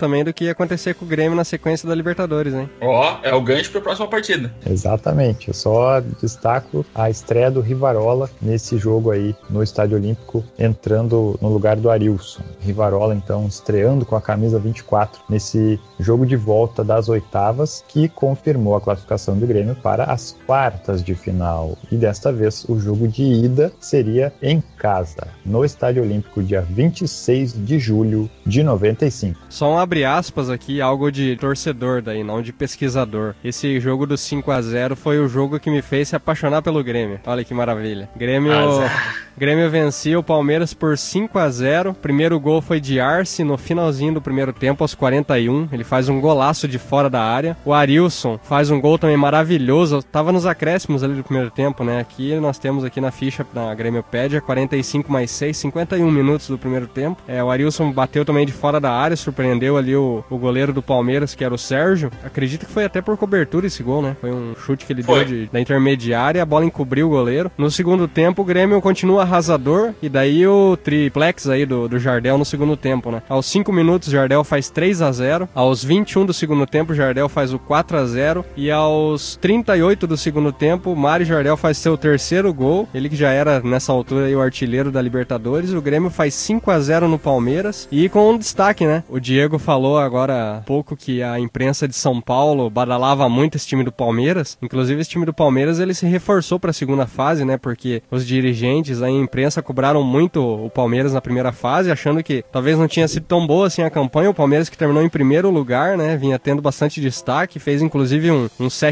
ia acontecer com o Grêmio na sequência da Libertadores, hein? Ó, é o gancho para a próxima partida. Exatamente, eu só destaco a estreia do Rivarola nesse jogo aí no Estádio Olímpico, entrando no lugar do Arilson. Rivarola, então, estreando com a camisa 24 nesse jogo de volta das oitavas, que confirmou a classificação do Grêmio para as quartas de final. E desta vez o jogo de ida seria em casa, no Estádio Olímpico, dia 26 de julho de 95. Só um abre aspas aqui, algo de torcedor daí, não de pesquisador. Esse jogo do 5-0 foi o jogo que me fez se apaixonar pelo Grêmio. Olha que maravilha. Grêmio vencia o Palmeiras por 5-0. Primeiro gol foi de Arce no finalzinho do primeiro tempo, aos 41. Ele faz um golaço de fora da área. O Arilson faz um gol também maravilhoso. Tava nos acréscimos ali do primeiro tempo, né? Aqui nós temos aqui na ficha da Grêmiopédia 45 mais 6, 51 minutos do primeiro tempo. O Arilson bateu também de fora da área, surpreendeu ali o goleiro do Palmeiras, que era o Sérgio. Acredito que foi até por cobertura esse gol, né? Foi um chute que ele deu da intermediária, a bola encobriu o goleiro. No segundo tempo, o Grêmio continua arrasador, e daí o triplex aí do Jardel no segundo tempo, né? Aos 5 minutos, Jardel faz 3-0. Aos 21 do segundo tempo, Jardel faz o 4-0. E aos 38 do segundo tempo, Mário Jardel faz seu terceiro gol. Ele que já era, nessa altura, aí, o artilheiro da Libertadores. O Grêmio faz 5-0 no Palmeiras. E com um destaque, né? O Diego falou agora há pouco que a imprensa de São Paulo badalava muito esse time do Palmeiras. Inclusive, esse time do Palmeiras, ele se reforçou para a segunda fase, né? Porque os dirigentes, a imprensa, cobraram muito o Palmeiras na primeira fase, achando que talvez não tinha sido tão boa assim a campanha. O Palmeiras, que terminou em primeiro lugar, né? Vinha tendo bastante destaque, fez inclusive um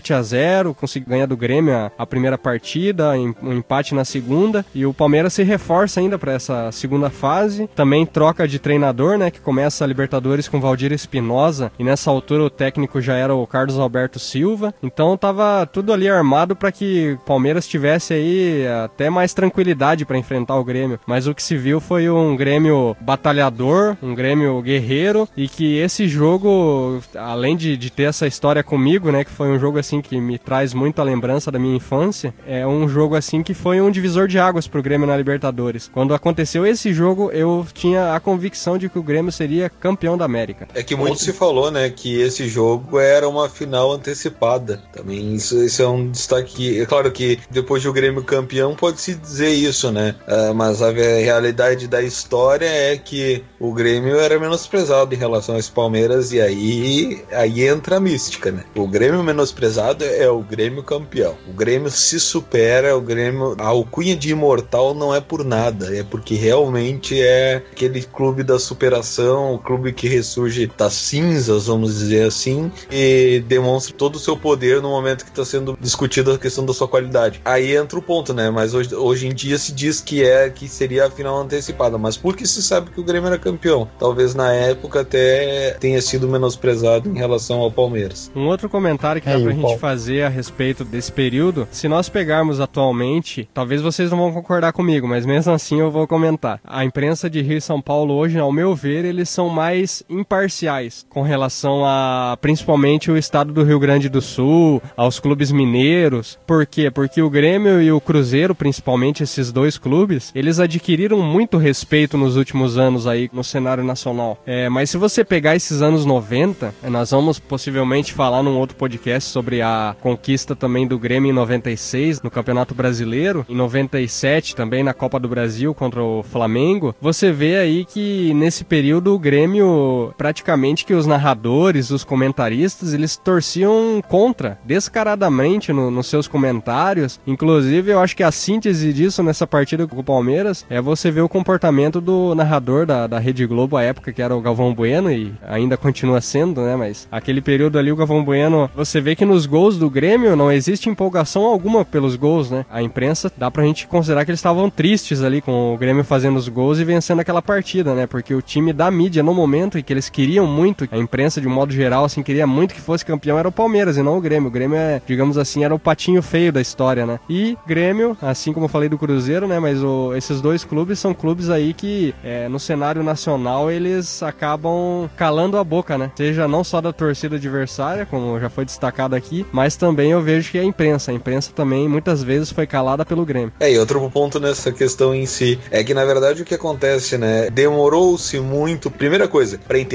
7-0, conseguiu ganhar do Grêmio a primeira partida, um empate na segunda, e o Palmeiras se reforça ainda para essa segunda fase. Também troca de treinador, né? Que começa a Libertadores com Valdir Espinosa, e nessa altura o técnico já era o Carlos Alberto Silva. Então tava tudo ali armado para que o Palmeiras tivesse aí até mais tranquilidade para enfrentar o Grêmio. Mas o que se viu foi um Grêmio batalhador, um Grêmio guerreiro, e que esse jogo, além de ter essa história comigo, né, que foi um jogo assim que me traz muita lembrança da minha infância, é um jogo assim que foi um divisor de águas pro Grêmio na Libertadores. Quando aconteceu esse jogo, eu tinha a convicção de que o Grêmio seria campeão da América. É que muito se falou, né, que esse jogo era uma final antecipada. Também isso é um destaque. É claro que depois de o Grêmio campeão pode-se dizer isso, né? Mas a realidade da história é que o Grêmio era menosprezado em relação às Palmeiras, e aí entra a mística, né? O Grêmio menosprezado é o Grêmio campeão. O Grêmio se supera, o Grêmio... A alcunha de imortal não é por nada, é porque realmente é aquele clube da superação, o clube que ressurge das cinzas, vamos dizer assim, e demonstra todo o seu poder no momento que está sendo discutida a questão da sua qualidade. Aí entra o ponto, né? Mas hoje em dia se diz que seria a final antecipada, mas porque se sabe que o Grêmio era campeão. Talvez na época até tenha sido menosprezado em relação ao Palmeiras. Um outro comentário que dá pra gente fazer a respeito desse período, se nós pegarmos atualmente, talvez vocês não vão concordar comigo, mas mesmo assim eu vou comentar. A imprensa de Rio e São Paulo hoje, ao meu ver, eles são mais imparciais com relação a, principalmente, o estado do Rio Grande do Sul, aos clubes mineiros. Por quê? Porque o Grêmio e o Cruzeiro, principalmente esses dois clubes, eles adquiriram muito respeito nos últimos anos aí no cenário nacional. Mas se você pegar esses anos 90, nós vamos possivelmente falar num outro podcast sobre a conquista também do Grêmio em 96 no Campeonato Brasileiro, em 97 também na Copa do Brasil contra o Flamengo. Você vê aí que nesse período o Grêmio, praticamente que os narradores, os comentaristas, eles torciam contra, descaradamente nos seus comentários. Inclusive, eu acho que a síntese disso nessa partida com o Palmeiras é você ver o comportamento do narrador da Rede Globo à época, que era o Galvão Bueno, e ainda continua sendo, né? Mas aquele período ali, o Galvão Bueno, você vê que nos gols do Grêmio não existe empolgação alguma pelos gols, né? A imprensa, dá pra gente considerar que eles estavam tristes ali com o Grêmio fazendo os gols e vencendo aquela partida, né? Porque o time da mídia, no momento em que eles queriam muito, a imprensa de um modo geral, assim, queria muito que fosse campeão, era o Palmeiras e não o Grêmio. O Grêmio digamos assim, era o patinho feio da história, né? E Grêmio, assim como eu falei do Cruzeiro, né? Mas esses dois clubes são clubes aí que no cenário nacional eles acabam calando a boca, né? Seja não só da torcida adversária, como já foi destacado aqui, mas também eu vejo que a imprensa também muitas vezes foi calada pelo Grêmio. E outro ponto nessa questão em si é que na verdade o que acontece, né? Demorou-se muito, primeira coisa, para entender que o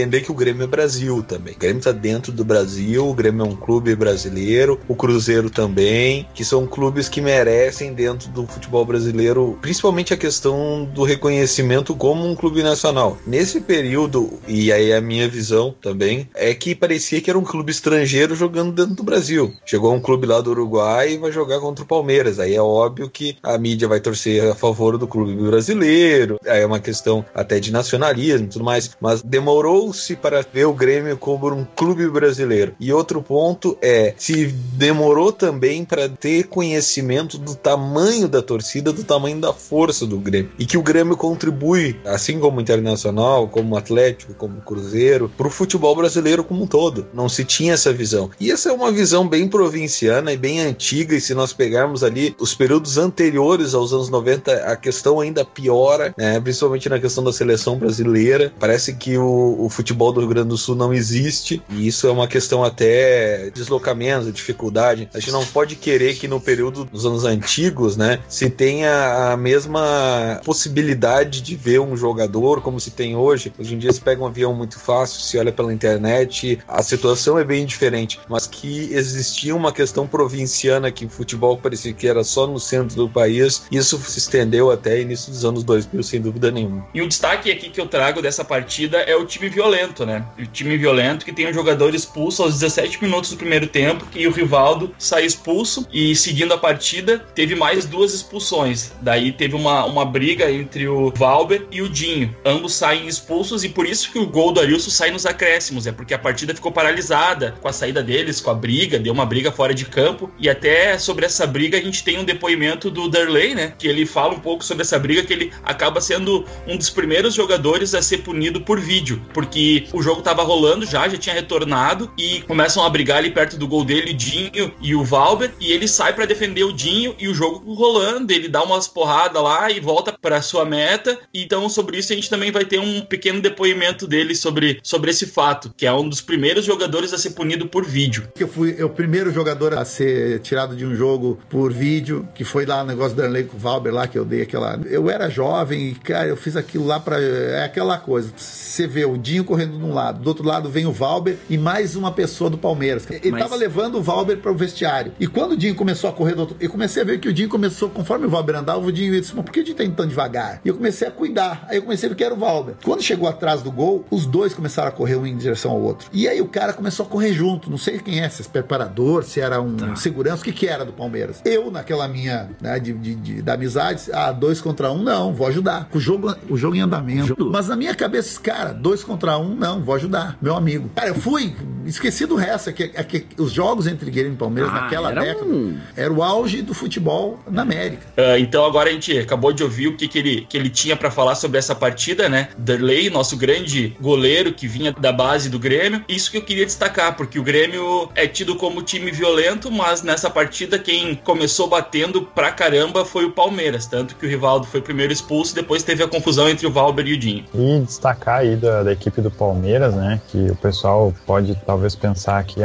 Grêmio é Brasil também. O Grêmio tá dentro do Brasil, o Grêmio é um clube brasileiro, o Cruzeiro também, que são clubes que merecem dentro do futebol brasileiro, principalmente a questão do reconhecimento como um clube nacional. Nesse período, e aí a minha visão também, é que parecia que era um clube estrangeiro jogando dentro do Brasil. Chegou um clube lá do Uruguai e vai jogar contra o Palmeiras. Aí é óbvio que a mídia vai torcer a favor do clube brasileiro, aí é uma questão até de nacionalismo e tudo mais, mas demorou-se para ver o Grêmio como um clube brasileiro. E outro ponto é, se demorou também para ter conhecimento do tamanho da torcida, do tamanho da força do Grêmio, e que o Grêmio contribui, assim como o Internacional, como o Atlético, como o Cruzeiro, para o futebol brasileiro como um todo. Não se tinha essa visão. E essa é uma visão bem provinciana e bem antiga, e se nós pegarmos ali os períodos anteriores aos anos 90, a questão ainda piora, né? Principalmente na questão da seleção brasileira. Parece que o futebol do Rio Grande do Sul não existe, e isso é uma questão até de deslocamento, de dificuldade. A gente não pode querer que no período dos anos antigos, né, se tenha a mesma possibilidade de ver um jogador como se tem hoje. Hoje em dia se pega um avião muito fácil, se olha pela internet, a situação é bem diferente, mas que existia uma questão provinciana, que o futebol parecia que era só no centro do país. Isso se estendeu até início dos anos 2000, sem dúvida nenhuma. E o destaque aqui que eu trago dessa partida é o time violento, né? O time violento que tem um jogador expulso aos 17 minutos do primeiro tempo, e o Rivaldo sai expulso, e seguindo a partida teve mais 2 expulsões. Daí teve uma briga entre o Valber e o Dinho. Ambos saem expulsos, e por isso que o gol do Arilson sai nos acréscimos, porque a partida ficou paralisada com a saída deles, com a briga, deu uma briga fora de campo. E até sobre essa briga a gente tem um depoimento do Derlei, né, que ele fala um pouco sobre essa briga, que ele acaba sendo um dos primeiros jogadores a ser punido por vídeo, porque o jogo tava rolando, já tinha retornado, e começam a brigar ali perto do gol dele, o Dinho e o Valber, e ele sai pra defender o Dinho, e o jogo rolando, ele dá umas porradas lá e volta pra sua meta. Então sobre isso a gente também vai ter um pequeno depoimento dele sobre esse fato, que é um dos primeiros jogadores a ser punido por vídeo. Eu fui o primeiro jogador a ser tirado de um jogo por vídeo, que foi lá o negócio do Darley com o Valber lá, que eu dei aquela... Eu era jovem e, cara, eu fiz aquilo lá pra... É aquela coisa, você vê o Dinho correndo de um lado, do outro lado vem o Valber e mais uma pessoa do Palmeiras. Ele tava levando o Valber para o vestiário. E quando o Dinho começou a correr do outro... Eu comecei a ver que o Dinho começou, conforme o Valber andava, o Dinho disse, mas por que o Dinho tá indo tão devagar? E eu comecei a cuidar. Aí eu comecei a ver que era o Valber. Quando chegou atrás do gol, os dois começaram a correr um em direção ao outro. E aí o cara começou a correr junto. Não sei quem é, se é preparador, se era um segurança, o que era do Palmeiras. Eu, naquela minha, né, da amizade, 2 contra 1, não, vou ajudar. O jogo em andamento. Mas na minha cabeça, cara, 2 contra 1, não, vou ajudar, meu amigo. Cara, eu fui, esqueci do resto, que os jogos entre Grêmio e Palmeiras naquela década era o auge do futebol na América. Então agora a gente acabou de ouvir o que ele tinha pra falar sobre essa partida, né? Derlei, nosso grande goleiro que vinha da base do Grêmio. Isso que eu queria destacar, porque o Grêmio é tido como time violento, mas nessa partida quem começou batendo pra caramba foi o Palmeiras, tanto que o Rivaldo foi primeiro expulso, depois teve a confusão entre o Valber e o Dinho. E destacar aí da equipe do Palmeiras, né, que o pessoal pode talvez pensar que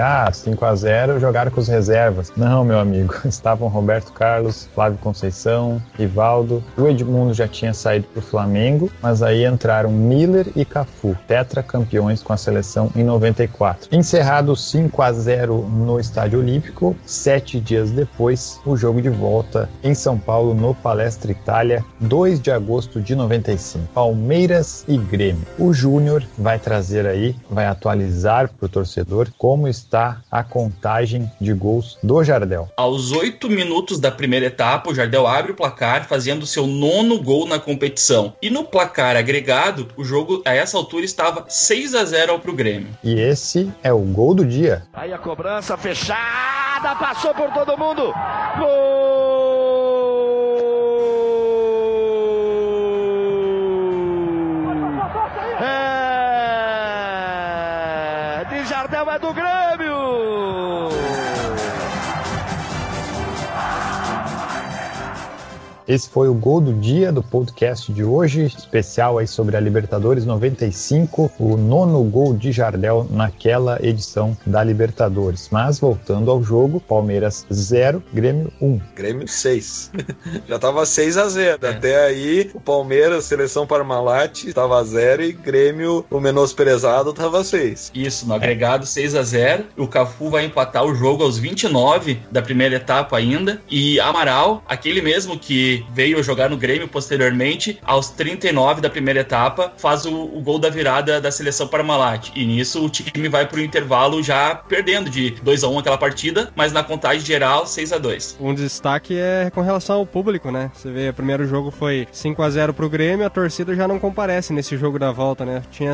5-0 jogaram com os reservas. Não, meu amigo, estavam Roberto Carlos, Flávio Conceição, Rivaldo, o Edmundo já tinha saído pro Flamengo, mas aí entraram Miller e Cafu, tetracampeões com a seleção em 94. Encerrado 5-0 no Estádio Olímpico, 7 dias depois, o jogo de volta em São Paulo, no Palestra Itália, 2 de agosto de 95. Palmeiras e Grêmio. O Júnior vai trazer aí, vai atualizar pro torcedor como está a contagem de gols do Jardel. Aos 8 minutos da primeira etapa, o Jardel abre o placar, fazendo seu 9º gol na competição. E no placar agregado, o jogo a essa altura estava 6-0 pro Grêmio. E esse é o gol do dia. Aí a cobrança fechada, passou por todo mundo. Gol! De Jardel, é do Grêmio! esse foi o Gol do Dia do podcast de hoje, especial aí sobre a Libertadores 95, o 9º gol de Jardel naquela edição da Libertadores. Mas voltando ao jogo, Palmeiras 0, Grêmio 1. Grêmio 6. Já tava 6-0. Até aí, o Palmeiras, seleção Parmalat, tava 0 e Grêmio, o menosprezado, tava 6. Isso, no agregado 6-0. O Cafu vai empatar o jogo aos 29 da primeira etapa ainda. E Amaral, aquele mesmo que veio jogar no Grêmio posteriormente, aos 39 da primeira etapa, faz o gol da virada da seleção Parmalat. E nisso o time vai pro intervalo já perdendo de 2-1 aquela partida, mas na contagem geral 6-2. Um destaque é com relação ao público, né? Você vê, o primeiro jogo foi 5-0 pro Grêmio, a torcida já não comparece nesse jogo da volta, né? Tinha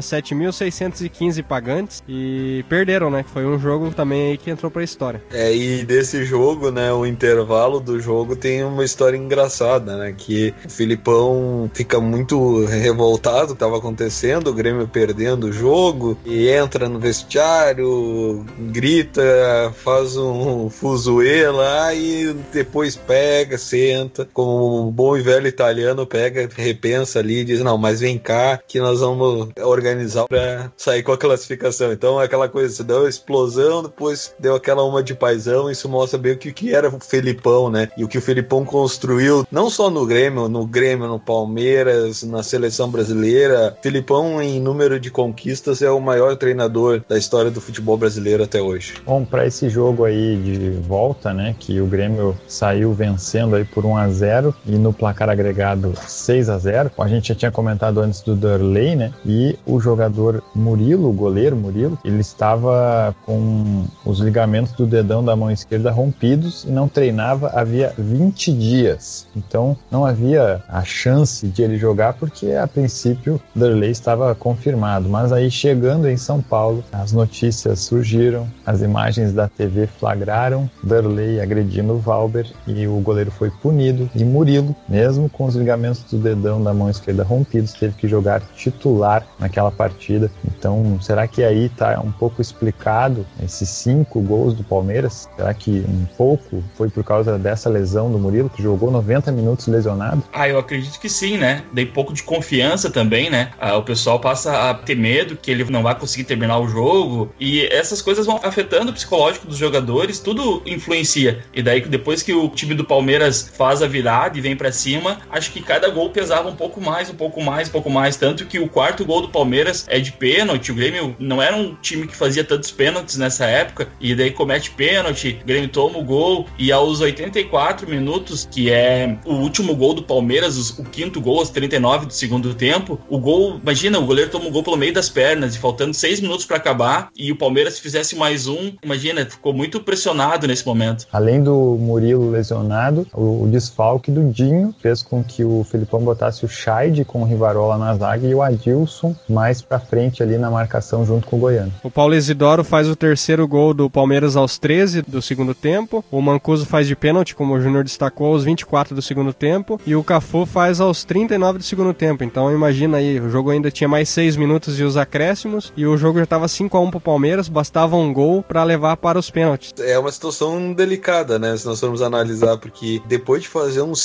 7.615 pagantes e perderam, né? Foi um jogo também aí que entrou pra história. E desse jogo, né, o intervalo do jogo tem uma história engraçada, né? Que o Filipão fica muito revoltado com o que tava acontecendo, o Grêmio perdendo o jogo, e entra no vestiário, grita, faz um fuzuê lá e depois pega, senta, como um bom e velho italiano, pega, repensa ali e diz, não, mas vem cá que nós vamos organizar pra sair com a classificação. Então aquela coisa, você deu uma explosão, depois deu aquela uma de paizão, isso mostra bem o que era o Felipão, né? E o que o Felipão construiu, não só no Grêmio, no Palmeiras, na seleção brasileira. Felipão, em número de conquistas, é o maior treinador da história do futebol brasileiro até hoje. Bom, para esse jogo aí de volta, né, que o Grêmio saiu vencendo aí por 1-0 e no placar agregado 6-0, a gente já tinha comentado antes do Darley, né, e o jogador Murilo, o goleiro Murilo, ele estava com os ligamentos do dedão da mão esquerda rompidos e não treinava havia 20 dias. Então não havia a chance de ele jogar porque a princípio Darley estava confirmado, mas aí chegando em São Paulo, as notícias surgiram, as imagens da TV flagraram Darley agredindo o Valber e o goleiro foi punido e Murilo, mesmo com os ligamentos do dedão da mão esquerda rompidos, teve que jogar titular naquela partida. Então será que aí está um pouco explicado esses 5 gols do Palmeiras? Será que um pouco foi por causa dessa lesão do Murilo, que jogou 90 minutos lesionado? Eu acredito que sim, né? Dei pouco de confiança também, né? O pessoal passa a ter medo que ele não vai conseguir terminar o jogo e essas coisas vão afetando o psicológico dos jogadores, tudo influencia. E daí, depois que o time do Palmeiras faz a virada e vem pra cima, acho que cada gol pesava um pouco mais, tanto que o 4º gol do Palmeiras é de pênalti. O Grêmio não era um time que fazia tantos pênaltis nessa época, e daí comete pênalti, o Grêmio toma o gol, e aos 84 minutos, que é o último gol do Palmeiras, o 5º gol aos 39 do segundo tempo, o gol, imagina, o goleiro toma o gol pelo meio das pernas, e faltando 6 minutos pra acabar, e o Palmeiras se fizesse mais um, imagina, ficou muito pressionado nesse momento. Além do Murilo lesionado, o desfalque do Dinho fez com que o Felipão botasse o Scheid com o Rivarola na zaga e o Adilson mais pra frente ali na marcação junto com o Goiano. O Paulo Isidoro faz o 3º gol do Palmeiras aos 13 do segundo tempo, o Mancuso faz de pênalti, como o Júnior destacou, aos 24 do segundo tempo, e o Cafu faz aos 39 do segundo tempo. Então imagina aí, o jogo ainda tinha mais 6 minutos e os acréscimos, e o jogo já estava 5-1 pro Palmeiras, bastava um gol para levar para os pênaltis. É uma situação delicada, né, se nós formos analisar, porque depois de fazer um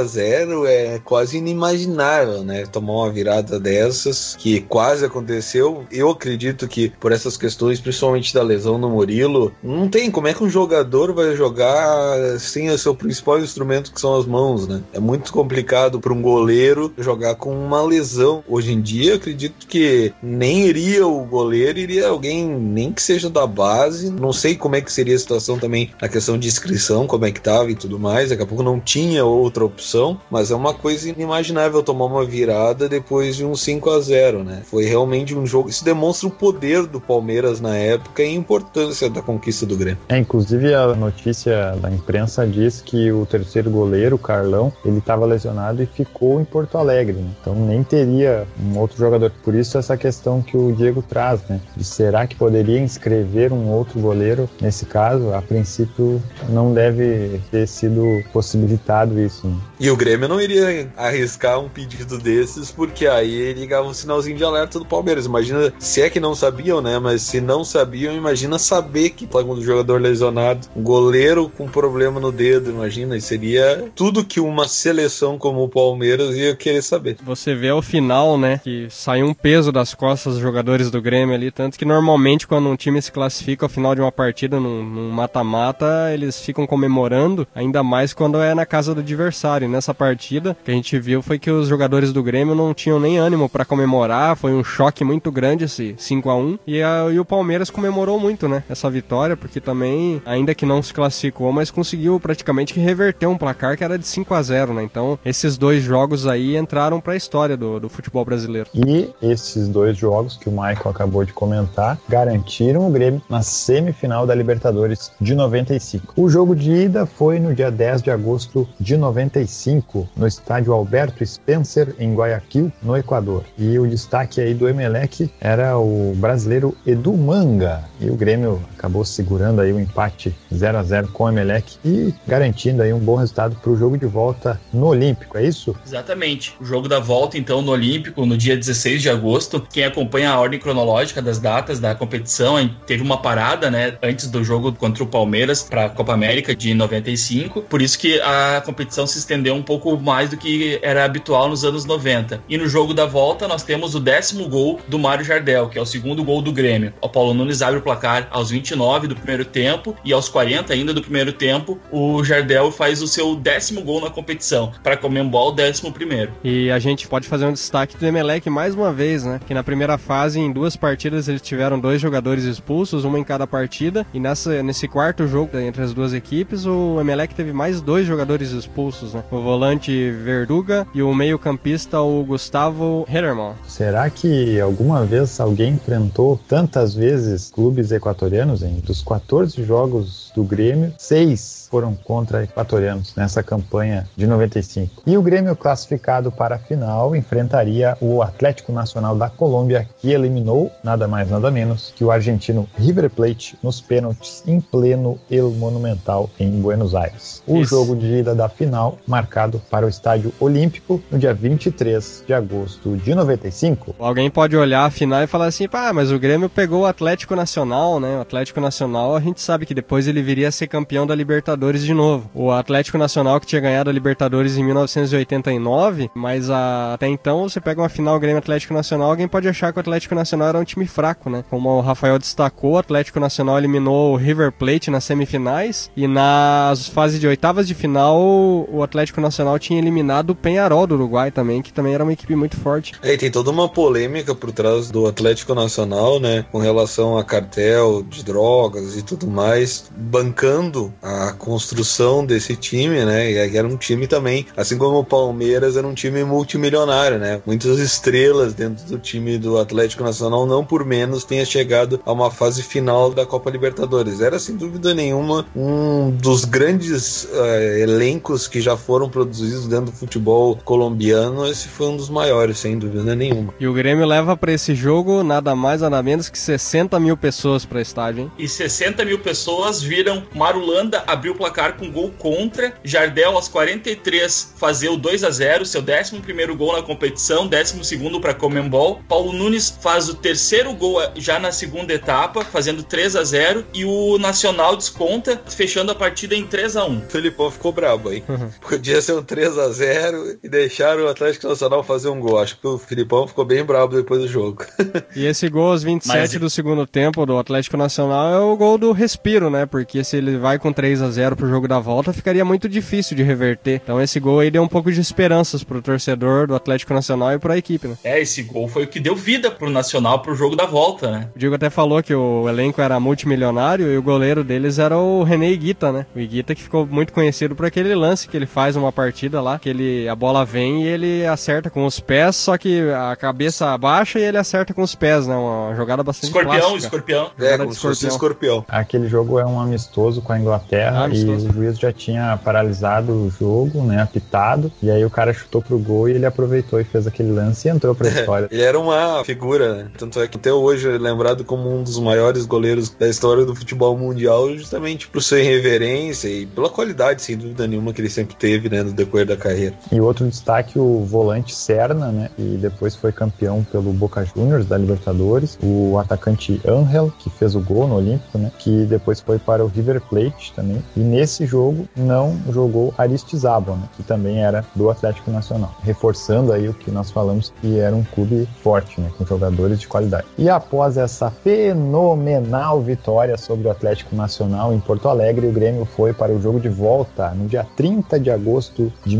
5-0 é quase inimaginável, né, tomar uma virada dessas, que quase aconteceu. Eu acredito que por essas questões, principalmente da lesão no Murilo, não tem como é que um jogador vai jogar sem o seu principal instrumento, que são as mãos, né? É muito complicado para um goleiro jogar com uma lesão. Hoje em dia, acredito que nem iria o goleiro, iria alguém, nem que seja da base. Não sei como é que seria a situação também, a questão de inscrição, como é que tava e tudo mais. Daqui a pouco não tinha outra opção, mas é uma coisa inimaginável tomar uma virada depois de um 5-0, né? Foi realmente um jogo. Isso demonstra o poder do Palmeiras na época e a importância da conquista do Grêmio. Inclusive a notícia da imprensa diz que o terceiro goleiro, o Carlão, ele estava lesionado e ficou em Porto Alegre, né? Então nem teria um outro jogador. Por isso essa questão que o Diego traz, né? De será que poderia inscrever um outro goleiro? Nesse caso, a princípio não deve ter sido possibilitado isso, né? E o Grêmio não iria arriscar um pedido desses, porque aí ligava um sinalzinho de alerta do Palmeiras. Imagina, se é que não sabiam, né? Mas se não sabiam, imagina saber que tá com um jogador lesionado, um goleiro com problema no dedo, imagina, seria tudo que que uma seleção como o Palmeiras ia querer saber. Você vê ao final, né, que saiu um peso das costas dos jogadores do Grêmio ali, tanto que normalmente quando um time se classifica ao final de uma partida num mata-mata, eles ficam comemorando, ainda mais quando é na casa do adversário. Nessa partida, que a gente viu foi que os jogadores do Grêmio não tinham nem ânimo pra comemorar, foi um choque muito grande esse 5-1, e o Palmeiras comemorou muito, né, essa vitória, porque também, ainda que não se classificou, mas conseguiu praticamente que reverter um placar que era de 5-0, né, então esses dois jogos aí entraram pra história do futebol brasileiro. E esses dois jogos que o Michael acabou de comentar garantiram o Grêmio na semifinal da Libertadores de 95. O jogo de ida foi no dia 10 de agosto de 95, no estádio Alberto Spencer, em Guayaquil, no Equador. E o destaque aí do Emelec era o brasileiro Edu Manga. E o Grêmio acabou segurando aí o empate 0-0 com o Emelec e garantindo aí um bom resultado para o jogo de volta no Olímpico, é isso? Exatamente. O jogo da volta, então, no Olímpico, no dia 16 de agosto. Quem acompanha a ordem cronológica das datas da competição, teve uma parada, né, antes do jogo contra o Palmeiras para a Copa América de 95, por isso que a competição se estendeu um pouco mais do que era habitual nos anos 90. E no jogo da volta nós temos o 10º gol do Mário Jardel, que é o segundo gol do Grêmio. O Paulo Nunes abre o placar aos 29 do primeiro tempo e aos 40 ainda do primeiro tempo, o Jardel faz o seu 10º gol na competição, para comemorar o 11º. E a gente pode fazer um destaque do Emelec mais uma vez, né? Que na primeira fase, em 2 partidas, eles tiveram 2 jogadores expulsos, uma em cada partida, e nesse quarto jogo entre as 2 equipes, o Emelec teve mais 2 jogadores expulsos, né? O volante Verduga e o meio-campista, o Gustavo Hederman. Será que alguma vez alguém enfrentou tantas vezes clubes equatorianos, hein? Dos 14 jogos do Grêmio, 6 foram contra equatorianos nessa campanha de 95. E o Grêmio, classificado para a final, enfrentaria o Atlético Nacional da Colômbia, que eliminou nada mais nada menos que o argentino River Plate nos pênaltis em pleno El Monumental em Buenos Aires. O jogo de ida da final, marcado para o Estádio Olímpico no dia 23 de agosto de 95. Alguém pode olhar a final e falar assim, mas o Grêmio pegou o Atlético Nacional, né? O Atlético Nacional, a gente sabe que depois ele viria a ser campeão da Libertadores de novo. O Atlético Nacional que tinha ganhado a Libertadores em 1989, mas até então você pega uma final Grêmio Atlético Nacional, alguém pode achar que o Atlético Nacional era um time fraco, né? Como o Rafael destacou, o Atlético Nacional eliminou o River Plate nas semifinais e nas fases de oitavas de final o Atlético Nacional tinha eliminado o Peñarol do Uruguai também, que também era uma equipe muito forte. E tem toda uma polêmica por trás do Atlético Nacional, né? Com relação a cartel de drogas e tudo mais, bancando a construção desse time, né? E era um time também, assim como o Palmeiras, era um time multimilionário, né? Muitas estrelas dentro do time do Atlético Nacional, não por menos tenha chegado a uma fase final da Copa Libertadores. Era sem dúvida nenhuma um dos grandes elencos que já foram produzidos dentro do futebol colombiano. Esse foi um dos maiores, sem dúvida nenhuma. E o Grêmio leva para esse jogo nada mais nada menos que 60 mil pessoas para estádio, hein? E 60 mil pessoas viram Marulanda abrir o placar com gol contra, Jardel aos 43 fazer o 2-0, seu 11º gol na competição, 12º para Conmebol. Paulo Nunes faz o 3º gol já na segunda etapa, fazendo 3-0, e o Nacional desconta, fechando a partida em 3-1. O Felipão ficou brabo aí. Podia ser um 3-0 e deixaram o Atlético Nacional fazer um gol. Acho que o Felipão ficou bem brabo depois do jogo. E esse gol aos 27 do segundo tempo do Atlético Nacional é o gol do respiro, né? Porque se ele vai com 3-0 pro jogo da volta, ficaria muito difícil de reverter. Então esse gol aí deu um pouco de esperanças pro torcedor do Atlético Nacional e pra equipe, né? Esse gol foi o que deu vida pro Nacional pro jogo da volta, né? O Diego até falou que o elenco era multimilionário e o goleiro deles era o René Higuita, né? O Higuita que ficou muito conhecido por aquele lance que ele faz uma partida lá, que a bola vem e ele acerta com os pés, só que a cabeça abaixa e ele acerta com os pés, né? Uma jogada bastante plástica. Escorpião. Como se fosse escorpião. Aquele jogo é um amistoso com a Inglaterra e o juiz já tinha paralisado o jogo, né? Apitado, e aí o cara chutou pro gol e ele aproveitou e fez aquele lance e entrou pra história. Ele era uma figura, né? Tanto é que até hoje é lembrado como um dos maiores goleiros da história do futebol mundial, justamente por sua irreverência e pela qualidade, sem dúvida nenhuma, que ele sempre teve, né, no decorrer da carreira. E outro destaque, o volante Serna, né? E depois foi campeão pelo Boca Juniors da Libertadores. O atacante Ángel, que fez o gol no Olímpico, né? Que depois foi para o River Plate também. E nesse jogo não jogou Arismendi. Aristizábal, né, que também era do Atlético Nacional, reforçando aí o que nós falamos que era um clube forte, né, com jogadores de qualidade. E após essa fenomenal vitória sobre o Atlético Nacional em Porto Alegre, o Grêmio foi para o jogo de volta no dia 30 de agosto de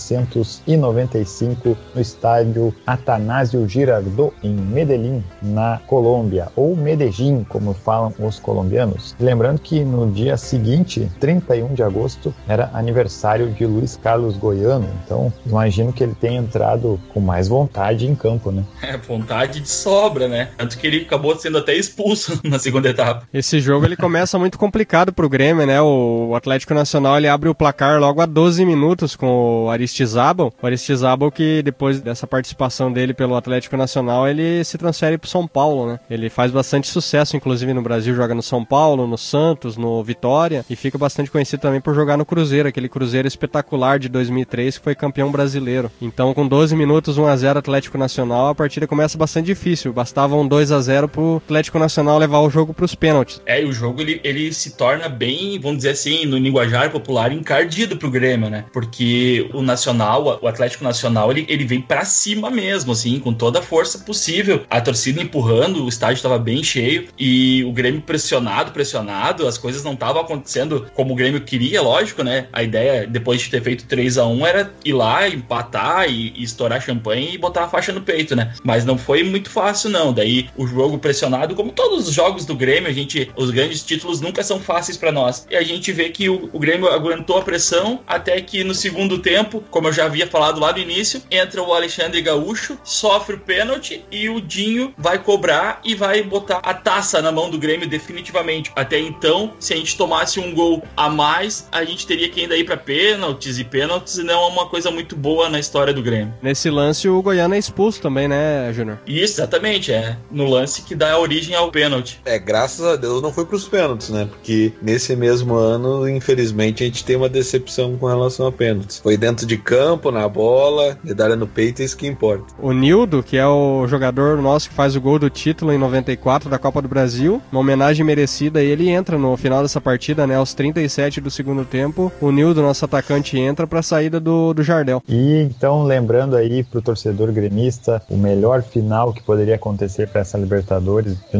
1995 no estádio Atanásio Girardot em Medellín, na Colômbia, ou Medellín, como falam os colombianos. E lembrando que no dia seguinte, 31 de agosto, era aniversário de Luiz Carlos Goiano, então imagino que ele tenha entrado com mais vontade em campo, né? Vontade de sobra, né? Tanto que ele acabou sendo até expulso na segunda etapa. Esse jogo ele começa muito complicado pro Grêmio, né? O Atlético Nacional ele abre o placar logo a 12 minutos com o Aristizábal. O Aristizábal que depois dessa participação dele pelo Atlético Nacional, ele se transfere pro São Paulo, né? Ele faz bastante sucesso, inclusive no Brasil, joga no São Paulo, no Santos, no Vitória, e fica bastante conhecido também por jogar no Cruzeiro, aquele Cruzeiro espetacular de 2003 que foi campeão brasileiro. Então, com 12 minutos, 1-0 Atlético Nacional, a partida começa bastante difícil. Bastava um 2-0 pro Atlético Nacional levar o jogo pros pênaltis. E o jogo ele se torna bem, vamos dizer assim, no linguajar popular, encardido pro Grêmio, né? Porque o Nacional, o Atlético Nacional, ele vem pra cima mesmo, assim, com toda a força possível. A torcida empurrando, o estádio estava bem cheio e o Grêmio pressionado, as coisas não estavam acontecendo como o Grêmio queria, lógico, né? A ideia, depois de ter feito 3-1, era ir lá, empatar e estourar champanhe e botar a faixa no peito, né? Mas não foi muito fácil, não. Daí o jogo pressionado, como todos os jogos do Grêmio, os grandes títulos nunca são fáceis pra nós. E a gente vê que o Grêmio aguentou a pressão até que no segundo tempo, como eu já havia falado lá no início, entra o Alexandre Gaúcho, sofre o pênalti e o Dinho vai cobrar e vai botar a taça na mão do Grêmio definitivamente. Até então, se a gente tomasse um gol a mais, a gente teria que ainda ir pra pênaltis, e pênaltis não é uma coisa muito boa na história do Grêmio. Nesse lance o Goiano é expulso também, né, Júnior? Isso, exatamente, no lance que dá origem ao pênalti. Graças a Deus não foi pros pênaltis, né? Porque nesse mesmo ano, infelizmente, a gente tem uma decepção com relação a pênaltis. Foi dentro de campo, na bola, medalha no peito, é isso que importa. O Nildo, que é o jogador nosso que faz o gol do título em 94 da Copa do Brasil, uma homenagem merecida, ele entra no final dessa partida, né, aos 37 do segundo tempo. O Nildo, nosso atacante, entra pra saída do Jardel. E então, lembrando aí pro torcedor gremista, o melhor final que poderia acontecer para essa Libertadores de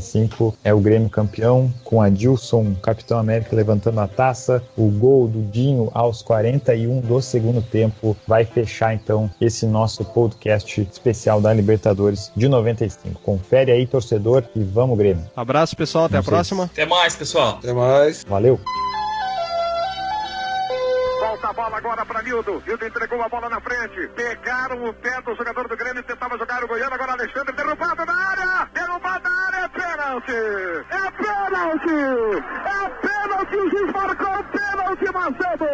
95 é o Grêmio campeão, com Adilson, Capitão América, levantando a taça. O gol do Dinho aos 41 do segundo tempo vai fechar então esse nosso podcast especial da Libertadores de 95. Confere aí, torcedor, e vamos, Grêmio. Abraço, pessoal, até a próxima. Até mais, pessoal. Até mais. Valeu. Volta a bola agora para Nildo. Nildo entregou a bola na frente. Pegaram o pé do jogador do Grêmio. Tentava jogar o Goiano. Agora Alexandre derrubado na área. Derrubado na área. É pênalti. É pênalti. É pênalti. O juiz marcou pênalti, Macedo.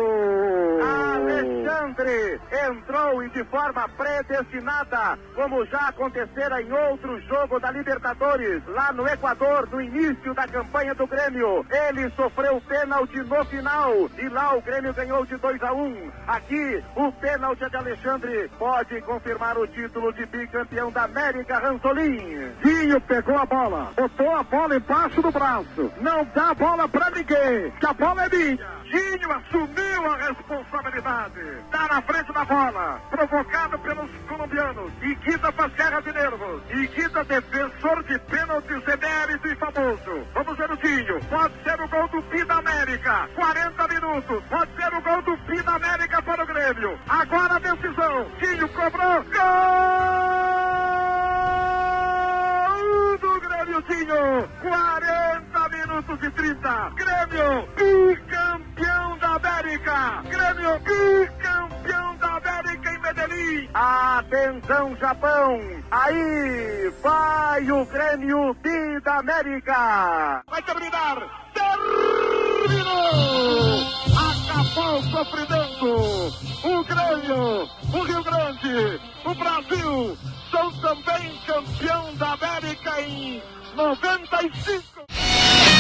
Alexandre entrou e de forma predestinada, como já acontecera em outro jogo da Libertadores, lá no Equador, no início da campanha do Grêmio. Ele sofreu pênalti no final e lá o Grêmio ganhou de 2-1. Aqui, o pênalti de Alexandre pode confirmar o título de bicampeão da América, Ranzolin. Dinho pegou a bola, botou a bola embaixo do braço. Não dá a bola pra ninguém, que a bola é minha. Dinho assumiu a responsabilidade. Tá na frente da bola, provocado pelos colombianos. Iguita faz guerra de nervos. Iguita, defensor de pênaltis emérito e famoso. Vamos ver o Dinho. Pode ser o gol do Pi da América. 40 minutos. Pode ser o gol do Pi da América para o Grêmio. Agora a decisão. Dinho cobrou. Gol do Grêmio, Dinho. 40 minutos e 30. Grêmio, bicampeão da América. Grêmio, bicampeão da América em Medellín. Atenção, Japão. Aí vai o Grêmio Bi da América. Vai terminar. Terminou. Acabou o sofrimento. O Grêmio, o Rio Grande, o Brasil são também campeão da América em 95.